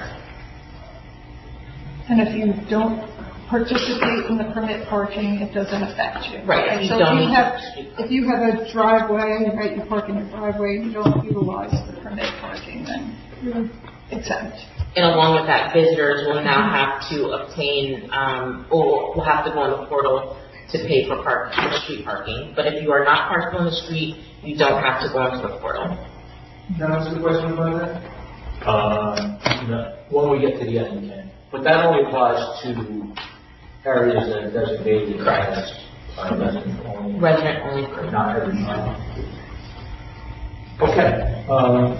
And if you don't participate in the permit parking, it doesn't affect you. Right. If you so don't if you have, if you have a driveway, right, you park in your driveway, and you don't utilize the permit parking, then you're exempt. And along with that, visitors will now have to obtain, um, or will have to go on the portal to pay for park, for street parking. But if you are not parking on the street, you don't have to go into the portal. Can I ask a question about that? Uh, no. When we get to the end, we can. But that only applies to areas that are designated as uh, resident only. Resident only. Not every time. Okay. Um,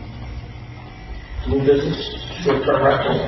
new business. Short-term rentals.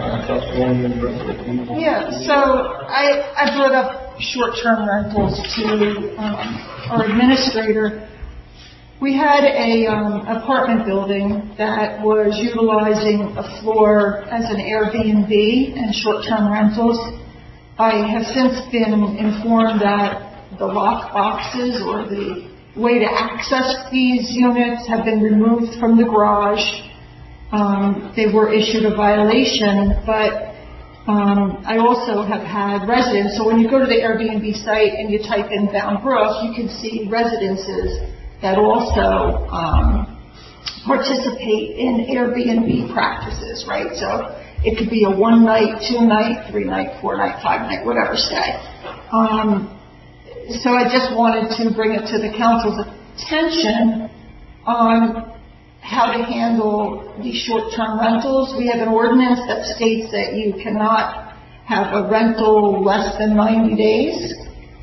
Uh, yeah. So I I brought up short-term rentals to um, our administrator. We had a um, apartment building that was utilizing a floor as an Airbnb and short-term rentals. I have since been informed that the lock boxes or the way to access these units have been removed from the garage. Um, they were issued a violation, but um, I also have had residents. So when you go to the Airbnb site and you type in Bound Brook, you can see residences that also um, participate in Airbnb practices, right? So it could be a one night, two night, three night, four night, five night, whatever stay. Um, so I just wanted to bring it to the council's attention on how to handle these short-term rentals. We have an ordinance that states that you cannot have a rental less than ninety days.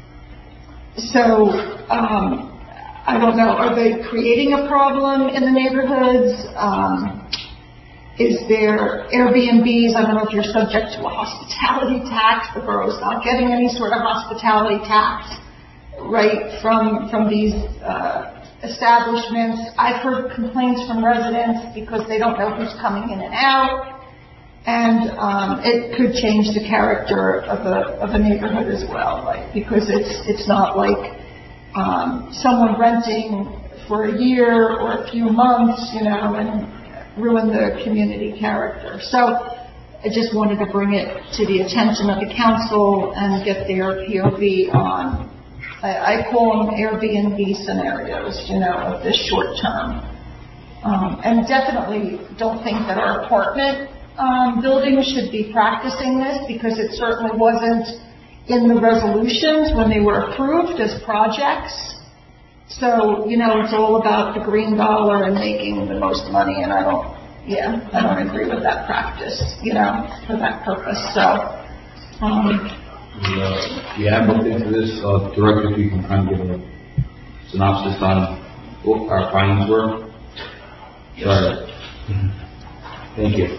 So, um, I don't know, are they creating a problem in the neighborhoods? Um, is there Airbnbs? I don't know if you're subject to a hospitality tax. The borough's not getting any sort of hospitality tax, right, from, from these, uh, establishments. I've heard complaints from residents because they don't know who's coming in and out, and um, it could change the character of a of a neighborhood as well, right? Because it's it's not like um, someone renting for a year or a few months, you know, and ruin the community character. So I just wanted to bring it to the attention of the council and get their P O V on. I call them Airbnb scenarios, you know, of this short term. Um, and definitely don't think that our apartment um, buildings should be practicing this, because it certainly wasn't in the resolutions when they were approved as projects. So, you know, it's all about the green dollar and making the most money, and I don't, yeah, I don't agree with that practice, you know, for that purpose. So, um, Uh, the advocate into this, uh, director, if you can kind of give a synopsis on what our findings were. Yes. All right. Thank you.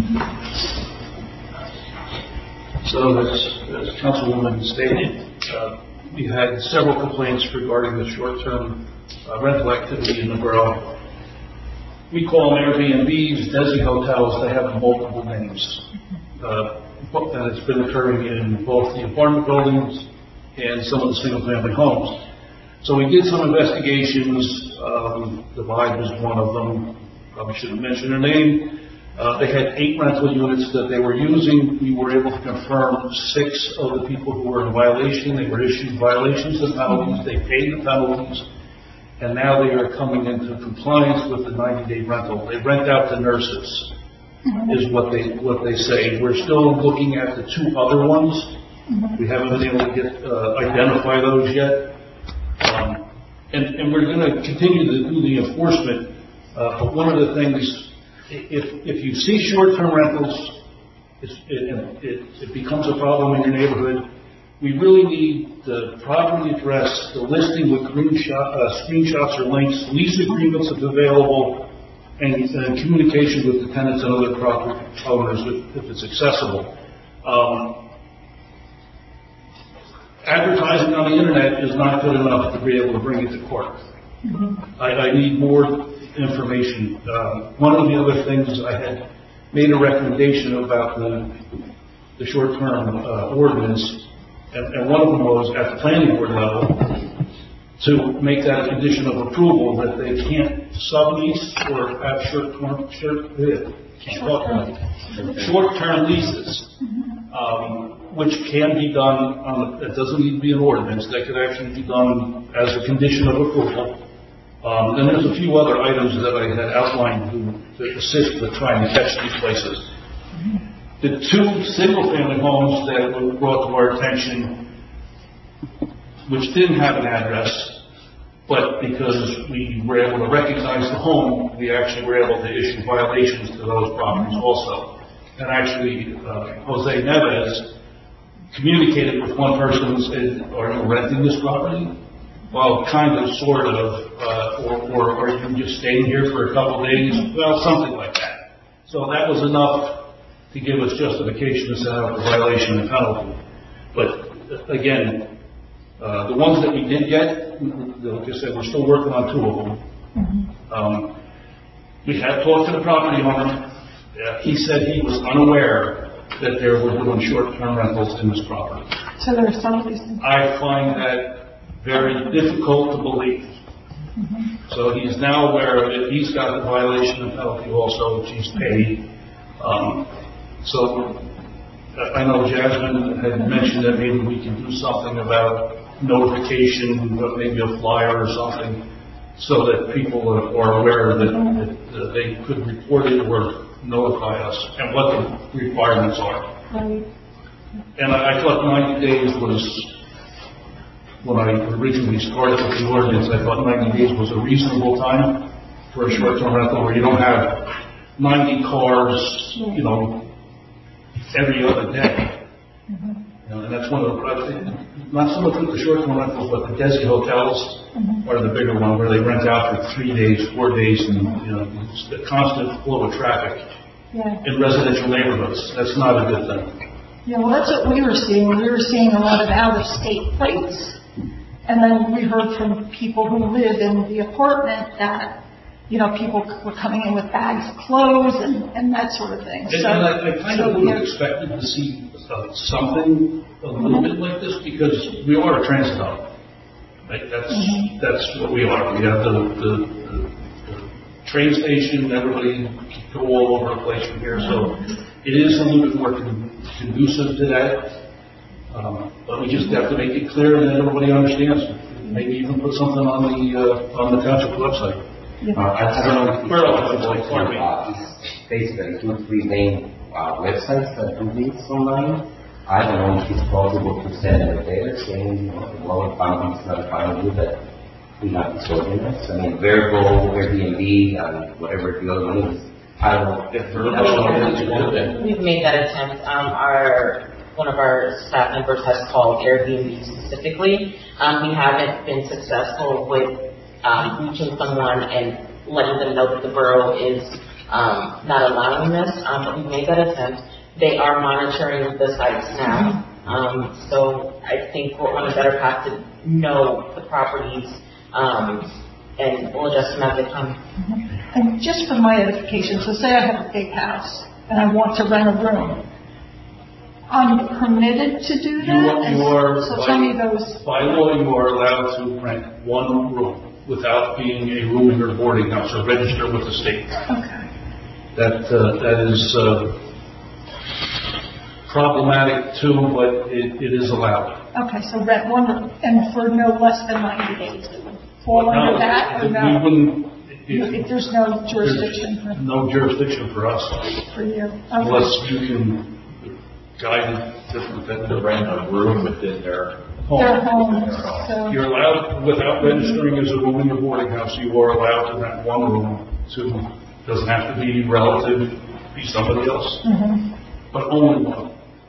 So, as, as Councilwoman stated, uh, we had several complaints regarding the short-term uh, rental activity in the borough. We call them Airbnbs, Desi hotels. They have multiple names. Uh, that has been occurring in both the apartment buildings and some of the single-family homes. So we did some investigations. Um, the Vibe was one of them. Probably shouldn't mention her name. Uh, they had eight rental units that they were using. We were able to confirm six of the people who were in violation. They were issued violations and penalties. They paid the penalties. And now they are coming into compliance with the ninety-day rental. They rent out to nurses, is what they what they say. We're still looking at the two other ones. We haven't been able to get uh, identify those yet. Um, and, and we're going to continue to do the enforcement. Uh, but one of the things, if if you see short-term rentals, it's, it, it, it becomes a problem in your neighborhood. We really need the property address, the listing with screenshot, uh, screenshots or links, lease agreements if available, and, and communication with the tenants and other property owners if, if it's accessible. Um, advertising on the internet is not good enough to be able to bring it to court. Mm-hmm. I, I need more information. Uh, one of the other things I had made a recommendation about the, the short-term uh, ordinance. And, and one of them was at the planning board level to make that a condition of approval that they can't sublease or have short-term short, short-term leases, um, which can be done on. It doesn't need to be an ordinance. That could actually be done as a condition of approval. Um, and there's a few other items that I had outlined to, to assist with trying to catch these places. The two single-family homes that were brought to our attention, which didn't have an address, but because we were able to recognize the home, we actually were able to issue violations to those properties also. And actually, uh, Jose Neves communicated with one person and said, "Are you renting this property?" Well, kind of, sort of, uh, or, or are you just staying here for a couple of days? Well, something like that. So that was enough to give us justification to set out the violation and penalty. But again, uh, the ones that we did get, like I said, we're still working on two of them. Mm-hmm. Um, we have talked to the property owner. Uh, he said he was unaware that there were doing short-term rentals in this property. So there are some of these things. I find that very difficult to believe. Mm-hmm. So he's now aware of it. He's got the violation and penalty also, which he's paid. Um, So, I know Jasmine had mentioned that maybe we can do something about notification, maybe a flyer or something, so that people are aware that, that they could report it or notify us and what the requirements are. Right. And I, I thought ninety days was, when I originally started with the ordinance, I thought ninety days was a reasonable time for a short-term rental where you don't have ninety cars, you know, every other day. Mm-hmm. You know, and that's one of the, not so much with the short-term rentals, but the Desi hotels mm-hmm. are the bigger one where they rent out for three days, four days, and, you know, it's the constant flow of traffic yeah. in residential neighborhoods. That's not a good thing. Yeah, well, that's what we were seeing. We were seeing a lot of out-of-state plates. And then we heard from people who live in the apartment that, you know, people were coming in with bags of clothes and, and that sort of thing. And, so, and I, I kind so, of would yeah. have expected to see uh, something a little mm-hmm. bit like this because we are a transit hub. Right? That's mm-hmm. that's what we are. We have the, the, the, the train station. Everybody can go all over the place from here. So it is a little bit more con- conducive to that. Um, but we just have to make it clear that everybody understands. Maybe even put something on the uh, on the township website. Uh, I, I don't know if Where else? Like, uh, it's basically two or three main uh, websites that do this online. I don't know if it's possible to send a letter saying, you know, the lower boundaries not fine with that we have this ordinance. I mean, Verbo, Airbnb, and whatever the other one is. I don't know if We've, we've made that attempt. Um, our one of our staff members has called Airbnb specifically. Um, we haven't been successful with Um, reaching someone and letting them know that the borough is um, not allowing this, um, but we made that attempt. They are monitoring the sites now, um, so I think we're on a better path to know the properties, um, and we'll adjust them as they come. Mm-hmm. And just for my edification, so say I have a big house and I want to rent a room. I'm permitted to do You that? are, you are, So tell me those. by law, you are allowed to rent one room without being a rooming or boarding house or register with the state. Okay. That, uh, that is, uh, problematic too, but it, it is allowed. Okay, so rent one room, and for no less than ninety days, it would fall under that, or We no? wouldn't, If if there's no jurisdiction there's no jurisdiction for us, for, for you? Okay. unless you can guide it different than To rent a room within their home. Their home, so. You're allowed, without registering as a rooming or boarding house, you are allowed to rent one room to, doesn't have to be relative, be somebody else, Mhm. but only one.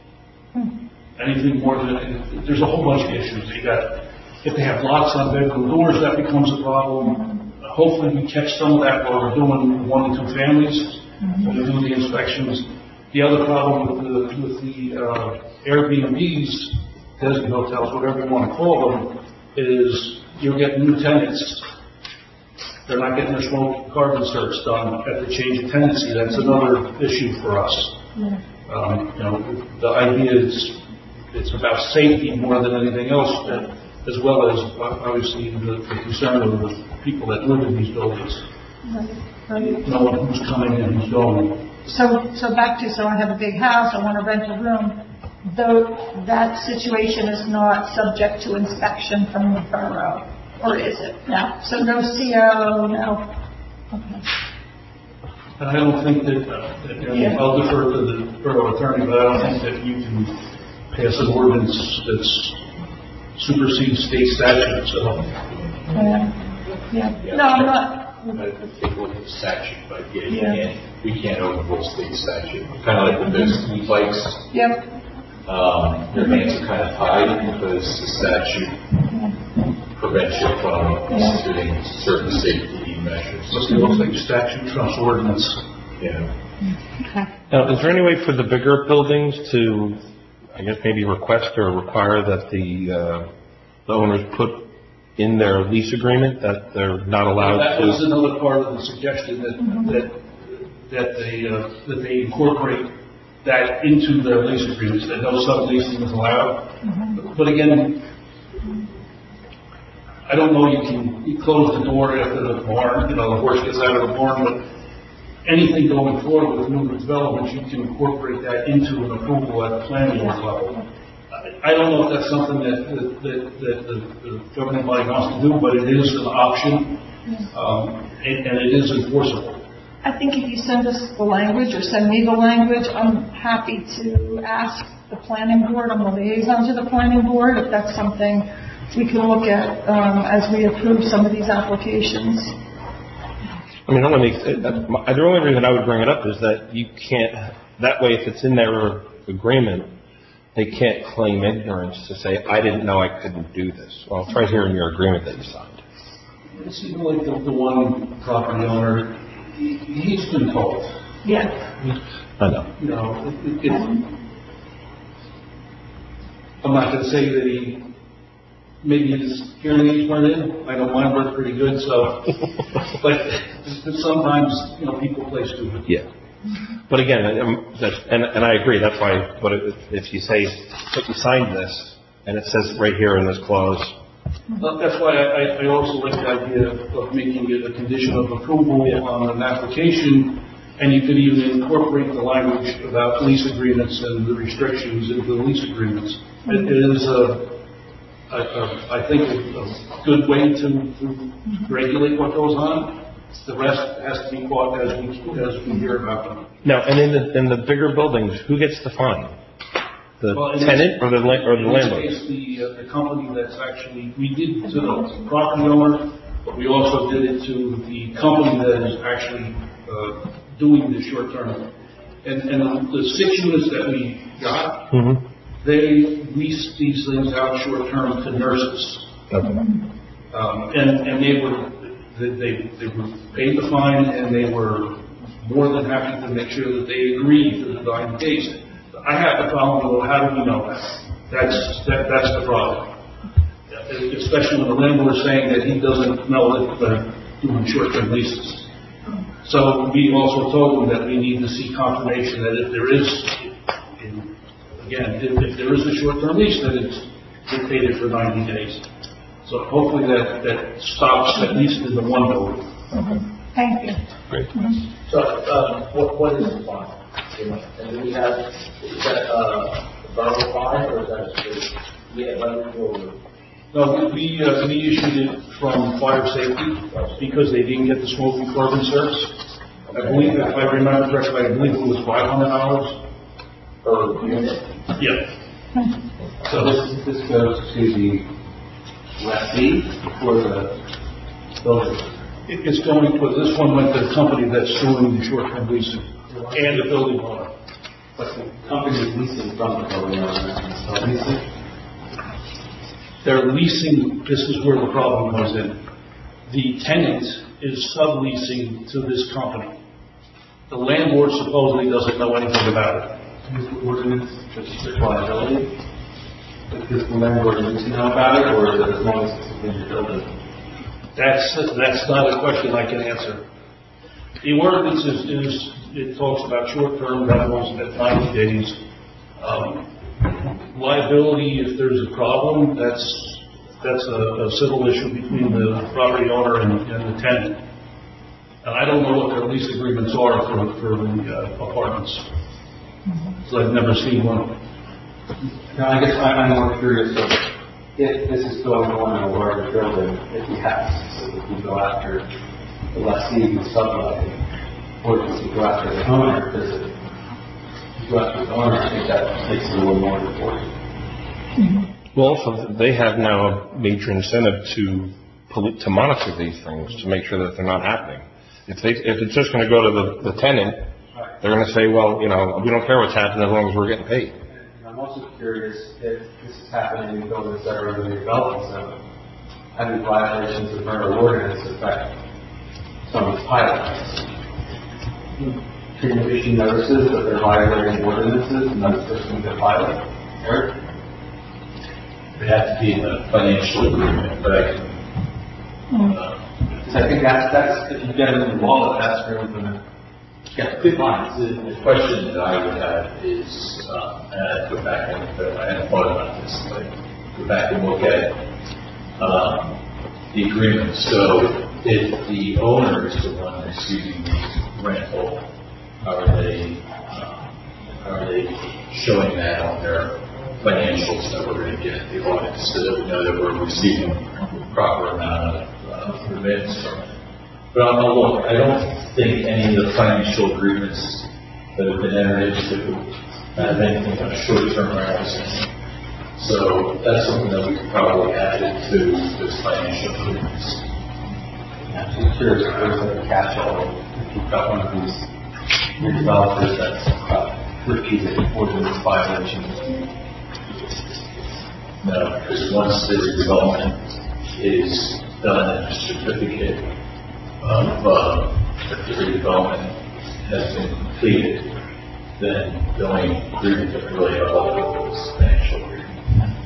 Anything more than, there's a whole bunch of issues. You got, if they have locks on bedroom doors, that becomes a problem. Hopefully we catch some of that while we're doing one and two families, when we do the inspections. The other problem with the, with the uh, Airbnbs, Desert hotels, whatever you want to call them, is you're getting new tenants. They're not getting their smoke carbon search done at the change of tenancy. That's another issue for us. Yeah. Um, you know, the idea is it's about safety more than anything else, as well as uh, obviously the, the concern of the people that live in these buildings. Right, right. Knowing who's coming and who's going. So, so back to, so I have a big house, I want to rent a room, though that situation is not subject to inspection from the borough, or is it? No. So no C O, no. Okay. And I don't think that, uh, that I mean, Yeah. I'll defer to the borough attorney, but I don't think that you can pass an ordinance that's supersedes state statute, so. Yeah. Yeah. No, I'm not. I think with the statute, but yeah, you Yeah. can't, we can't overrule state statute. Kind of like with those ski bikes, Yep. um, your hands are kind of tied because the statute prevents you from instituting certain safety measures. Plus, it looks like statute trumps ordinance. Yeah. Okay. Now, is there any way for the bigger buildings to, I guess, maybe request or require that the, uh, the owners put in their lease agreement that they're not allowed That to? was another part of the suggestion, that, that, that they, uh, that they incorporate that into their lease agreements, that no subleasing is allowed. But again, I don't know, you can, you close the door after the barn, you know, the horse gets out of the barn, but anything going forward with new developments, you can incorporate that into an approval at the planning board level. I don't know if that's something that, that, that, that the, the governing body wants to do, but it is an option, um, and, and it is enforceable. I think if you send us the language or send me the language, I'm happy to ask the planning board, I'm the liaison to the planning board, if that's something we can look at um, as we approve some of these applications. I mean, only, the only reason I would bring it up is that you can't, that way if it's in their agreement, they can't claim ignorance to say, I didn't know I couldn't do this. Well, it's right here in your agreement that you signed. It's even like the, the one property owner, he, he's been told. Yeah. I know. You know, it, it, it, I'm not going to say that he, maybe his hearing aids weren't in. I know mine work pretty good, so. But sometimes, you know, people play stupid. Yeah. But again, um, that's, and, and I agree, that's why, but if, if you say, but you signed this, and it says right here in this clause. Well, that's why I, I also like the idea of making it a condition of approval on an application, and you could even incorporate the language about lease agreements and the restrictions into the lease agreements. It, it is a, a, a, I think, a, a good way to, to regulate what goes on. The rest has to be caught as we, as we hear about them. Now, and in the, in the bigger buildings, who gets the fine? The Well, in tenant this- or the, la- or the in this landlord? case, the, uh, the company that's actually, we did it to the property owner, but we also did it to the company that is actually uh, doing the short term. And, and the six units that we got, Mm-hmm. they leased these things out short term to nurses. Okay. Um, and, and they were, they, they, they were paid the fine, and they were more than happy to make sure that they agreed to the dying case. I have the problem with, how do we know that? That's, that, that's the problem. Especially when the landlord is saying that he doesn't know that they're doing short-term leases. So we also told them that we need to see confirmation that if there is again, if, if there is a short-term lease, then it's dictated for ninety days. So hopefully that, that stops at least in the one building. Thank you. Great. So, um, what, what is the fine? And do we have, is that, uh, a borough fine, or is that a state? We have under, or? No, we, uh, we issued it from fire safety because they didn't get the smoking carbon certs. I believe, if I remember correctly, I believe it was five hundred dollars. Per unit? Yeah. So this, this goes to the lessee or the builder? It, it's going to, this one went to the company that's doing the short-term leasing and the building owner. But the company is leasing from the building owner, so leasing? They're leasing, this is where the problem comes in. The tenant is subleasing to this company. The landlord supposedly doesn't know anything about it. Is the ordinance just strict liability? Does the landlord need to know about it, or is it as long as it's within your building? That's, that's not a question I can answer. The ordinance is, is it talks about short-term rentals at ninety days. Um, liability, if there's a problem, that's, that's a, a civil issue between the property owner and, and the tenant. And I don't know what their lease agreements are for, for the uh, apartments. So I've never seen one. Now, I guess I'm more curious of if this is going on in a larger building, if you have, so if you go after the lessee who's subletting, or if you go after the owner, because if you go after the owner, I think that makes it a little more important. Well, also, they have now a major incentive to poli- to monitor these things, to make sure that they're not happening. If they, if it's just going to go to the, the tenant, they're going to say, well, you know, we don't care what's happening as long as we're getting paid. I'm also curious if this is happening in buildings that are in the development zone. How do violations of borough ordinance affect some of the pilots? Can you issue notices that they're violating ordinances and that's just going to pilot? Eric? They have to be in a financial agreement, but I can. Uh, I think that's, that's, if you get it in the law, that's really going to get the fines. The, the question that I would have is, um, and I'd go back and uh, I hadn't thought about this, but go back and look at um, the agreement. So if the owner is the one receiving the rental, are they um, are they showing that on their financials that we're going to get the audit so that we know that we're receiving the proper amount of uh, remittance from it? But on the look, I don't think any of the financial agreements that have been entered into have anything on short-term rentals. So that's something that we could probably add into those financial agreements. I'm just curious if there's like a catch-all if you've got one of these redevelopers that's uh, repeated ordinance violations. No, because once the redevelopment is done and a certificate of uh, if the redevelopment has been completed, then the only agreement that really upholds is financial agreement.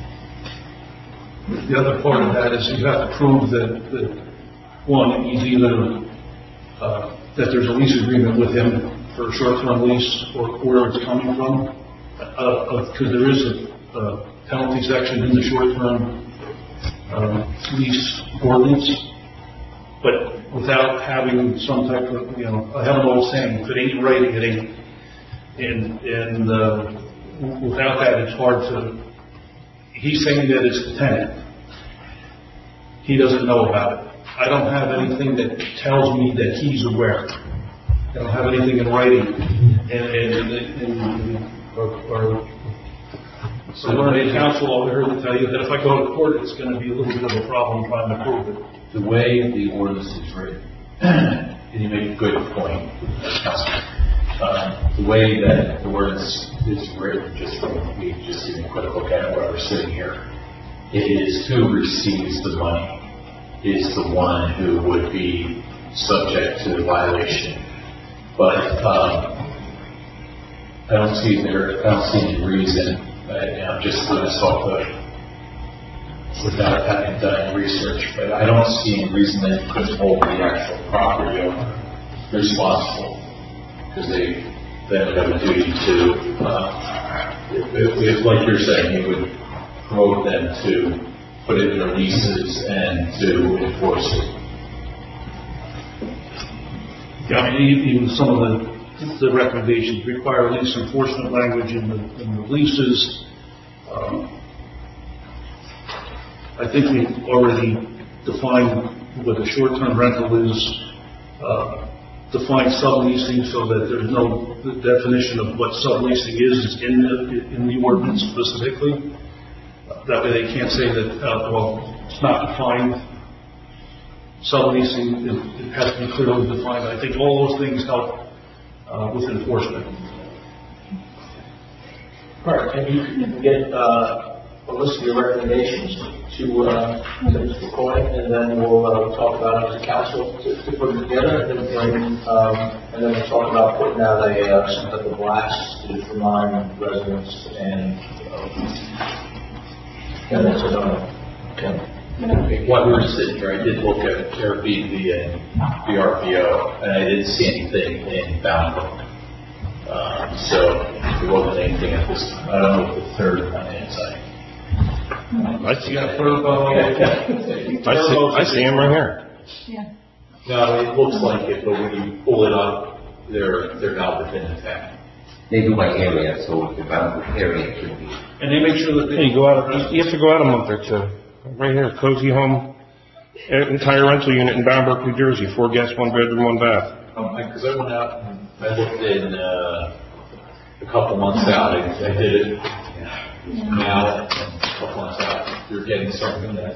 The other part of that is you have to prove that, that one, he's either, uh, that there's a lease agreement with him for a short-term lease or where it's coming from, because uh, there is a, a penalty section in the short-term uh, lease ordinance, but without having some type of, you know, I have an old saying, if it ain't writing, it ain't. And, and uh, without that, it's hard to, he's saying that it's the tenant. He doesn't know about it. I don't have anything that tells me that he's aware. I don't have anything in writing. And, and, and, and or, or, so we're in council over here to tell you that if I go to court, it's going to be a little bit of a problem trying to prove it. The way the ordinance is written, and you make a good point, Councilman. Uh, the way that the ordinance is written, just from me, just even a quick look at it while we're sitting here, it is who receives the money is the one who would be subject to the violation. But um, I don't see there, I don't see any reason. I, I'm just doing this off the without having done any research, but I don't see any reason that you couldn't hold the actual property owner responsible, because they then have a duty to uh, if, if, like you're saying, you would promote them to put it in their leases and to enforce it. Yeah, I mean, even some of the, the recommendations require lease enforcement language in the, in the leases. Um, I think we've already defined what a short-term rental is, uh, defined subleasing so that there's no the definition of what subleasing is is in the, in the ordinance specifically. That way they can't say that, uh, well, it's not defined. Subleasing, it, it has to be clearly defined. I think all those things help uh, with enforcement. All right, and you can get uh, a list of your recommendations to uh, to Mister Coyne, and then we'll uh, talk about it as a council to, to put it together, and, and, um, and then we'll talk about putting out a uh, some type of blast to just remind residents and uh, yeah, that's it. Okay. While we were sitting here, I did look at Airbnb and V R B O, and I didn't see anything in Bound Brook. Um, so there wasn't anything at this time. I don't know what the third one is. I, I see a Furbo. I see, I see him right here. Yeah. No, it looks like it, but when you pull it up, they're they're not within the town. They do by area, so the Bound Brook area should be. And they make sure that they you go out. You have to go out a month or two. Right here, Cozy Home, entire rental unit in Bound Brook, New Jersey, four guests, one bedroom, one bath. Because I went out and I looked in uh, a couple months out. I, I did it yeah. now, and a couple months out. You're getting something that.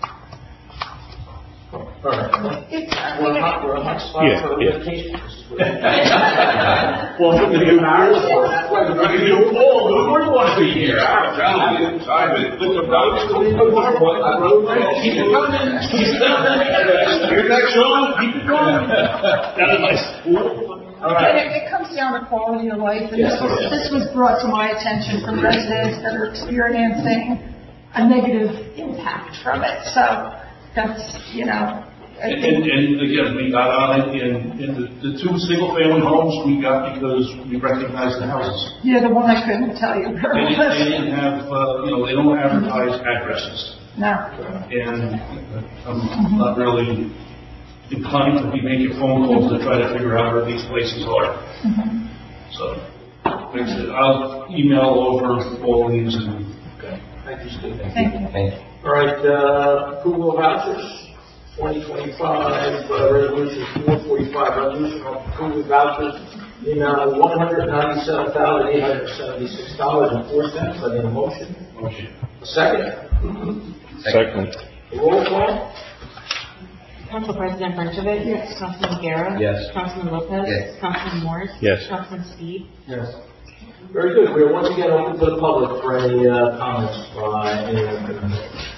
All right. We're hot, we're a hot spot Yeah, for yeah. vacation. Well, from the new marriage, you all, who would want to be here? I'm telling you, Simon, put the dogs to leave the water, what, I wrote, keep it coming. Here's that Sean, keep it going. That is my school. All right. And it, it comes down to quality of life, and this was, this was brought to my attention from residents that are experiencing a negative impact from it. So that's, you know. I And, think- and, and again, we got on it in, in the, the two single-family homes we got because we recognized the houses. Yeah, the one I couldn't tell you. They didn't, they didn't have, uh, you know, they don't advertise addresses. No. And I'm not really inclined to be making phone calls to try to figure out where these places are. Mm-hmm. So, like I said, I'll email over all these and. Okay. Thank you, Steve. Thank you. Thank you. All right, uh, approval of vouchers. twenty twenty-five, uh, resolution four forty-five, resolution of approval of vouchers, the amount of one hundred ninety-seven thousand eight hundred seventy-six dollars and four cents. I need a motion. Motion. A second. Second. Roll call. Council President Brinkovic. Yes. Councilman Guerra. Yes. Councilman Lopez. Yes. Councilman Morris. Yes. Councilman Speed. Yes. Very good. We are once again open to the public for any uh, comments by anyone.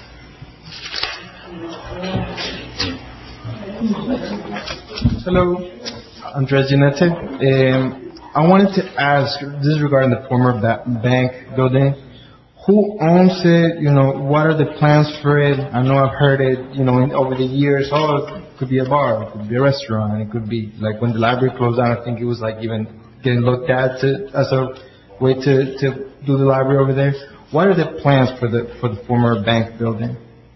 Hello, Andres Ginette. Um, I wanted to ask, this is regarding the former ba- bank building. Who owns it? You know, what are the plans for it? I know I've heard it, you know, in, over the years. Oh, it could be a bar, it could be a restaurant, it could be like when the library closed down. I think it was like even getting looked at to, as a way to, to do the library over there. What are the plans for the for the former bank building?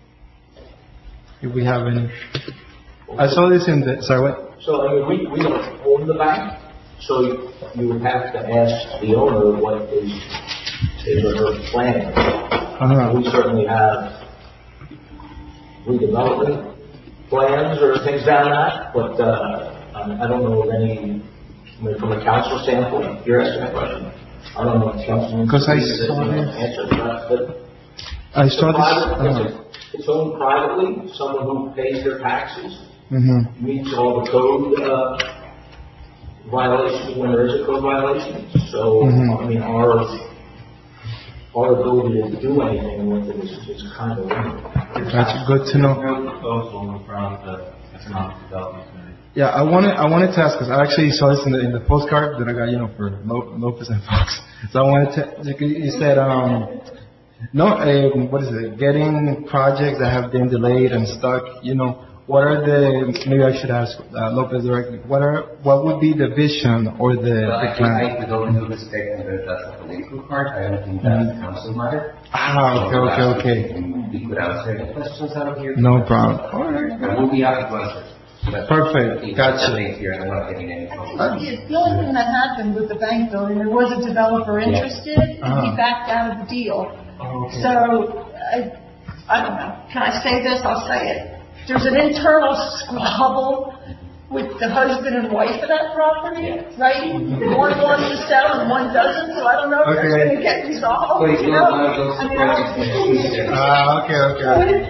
If we have any. I saw this in the, sorry, what? So, I mean, we, we don't own the bank, so you, you would have to ask the owner what is his or her plan. Uh-huh. We certainly have redevelopment plans or things down that, but, uh, I don't know of any, I mean, from a council standpoint, you're asking that question. I don't know if council. Because I saw this. Answer that, but. I saw this. Private, Uh-huh. It's owned privately, someone who pays their taxes, Mm-hmm. meets all the code uh, violations when there is a code violation. So, Mhm. I mean, our our ability to do anything with it is, is kind of limited. That's good to know. Proposal from the Economic Development Committee. Yeah, I wanted I wanted to ask because I actually saw this in the in the postcard that I got, you know, for Lo- Lopez and Fox. So I wanted to. You said um, no, um, what is it? Getting projects that have been delayed and stuck. You know, what are the, maybe I should ask uh, Lopez directly, what are, what would be the vision or the, Well, the I think plan? I, with all due respect, that that's a political part. I don't think that's a council matter. Ah, okay, okay, okay. We could answer any questions out of here. No problem. All I right. will be happy to answer. But Perfect. it's Gotcha. late here, and I'm not getting any calls. The only thing that happened with the bank building, there was a developer interested, and Uh-huh. he backed out of the deal. Oh, okay. So, I, I don't know, can I say this? I'll say it. There's an internal squabble with the husband and wife of that property, right? One wants to sell and one doesn't, so I don't know if that's Okay. gonna get resolved, So it's you not know? one of those I mean, I don't- projects that Ah, okay, okay.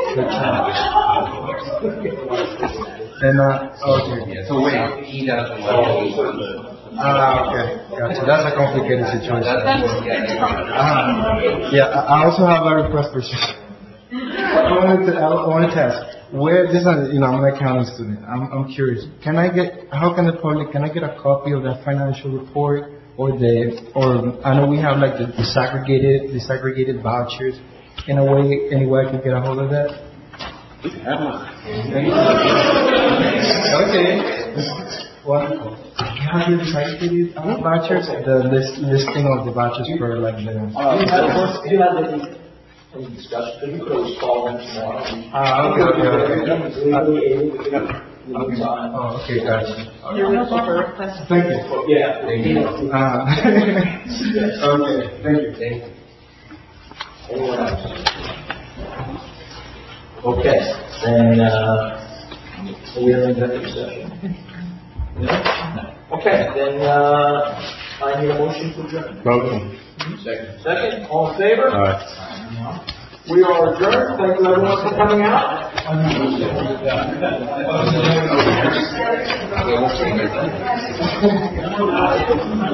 And, uh, okay. Yeah, so wait, he doesn't want to. Ah, okay. Gotcha. That's a complicated situation. That's, yeah. Uh, yeah, I I also have a request for you. I wanted to, I wanted to ask, where, this is, you know, I'm an accounting student. I'm, I'm curious. Can I get, how can the public, can I get a copy of that financial report or the, or I know we have like the disaggregated, disaggregated vouchers. In a way, any way I could get a hold of that? Okay. Wonderful. You have your disaggregated uh, vouchers, the list, listing of the vouchers for like the. Uh, of course, if you have any, any discussion, because you could always call them tomorrow. Ah, okay, okay, okay. Legally able to do Okay. Oh, okay, gotcha. You're looking for a request. Thank you. Yeah. Uh, okay, thank you. Thank you. Anyone else? Okay, then, uh, we are in executive session. No? Okay, then, uh, I need a motion to adjourn. Motion. Second. Second, all in favor? Aye. We are adjourned. Thank you everyone for coming out.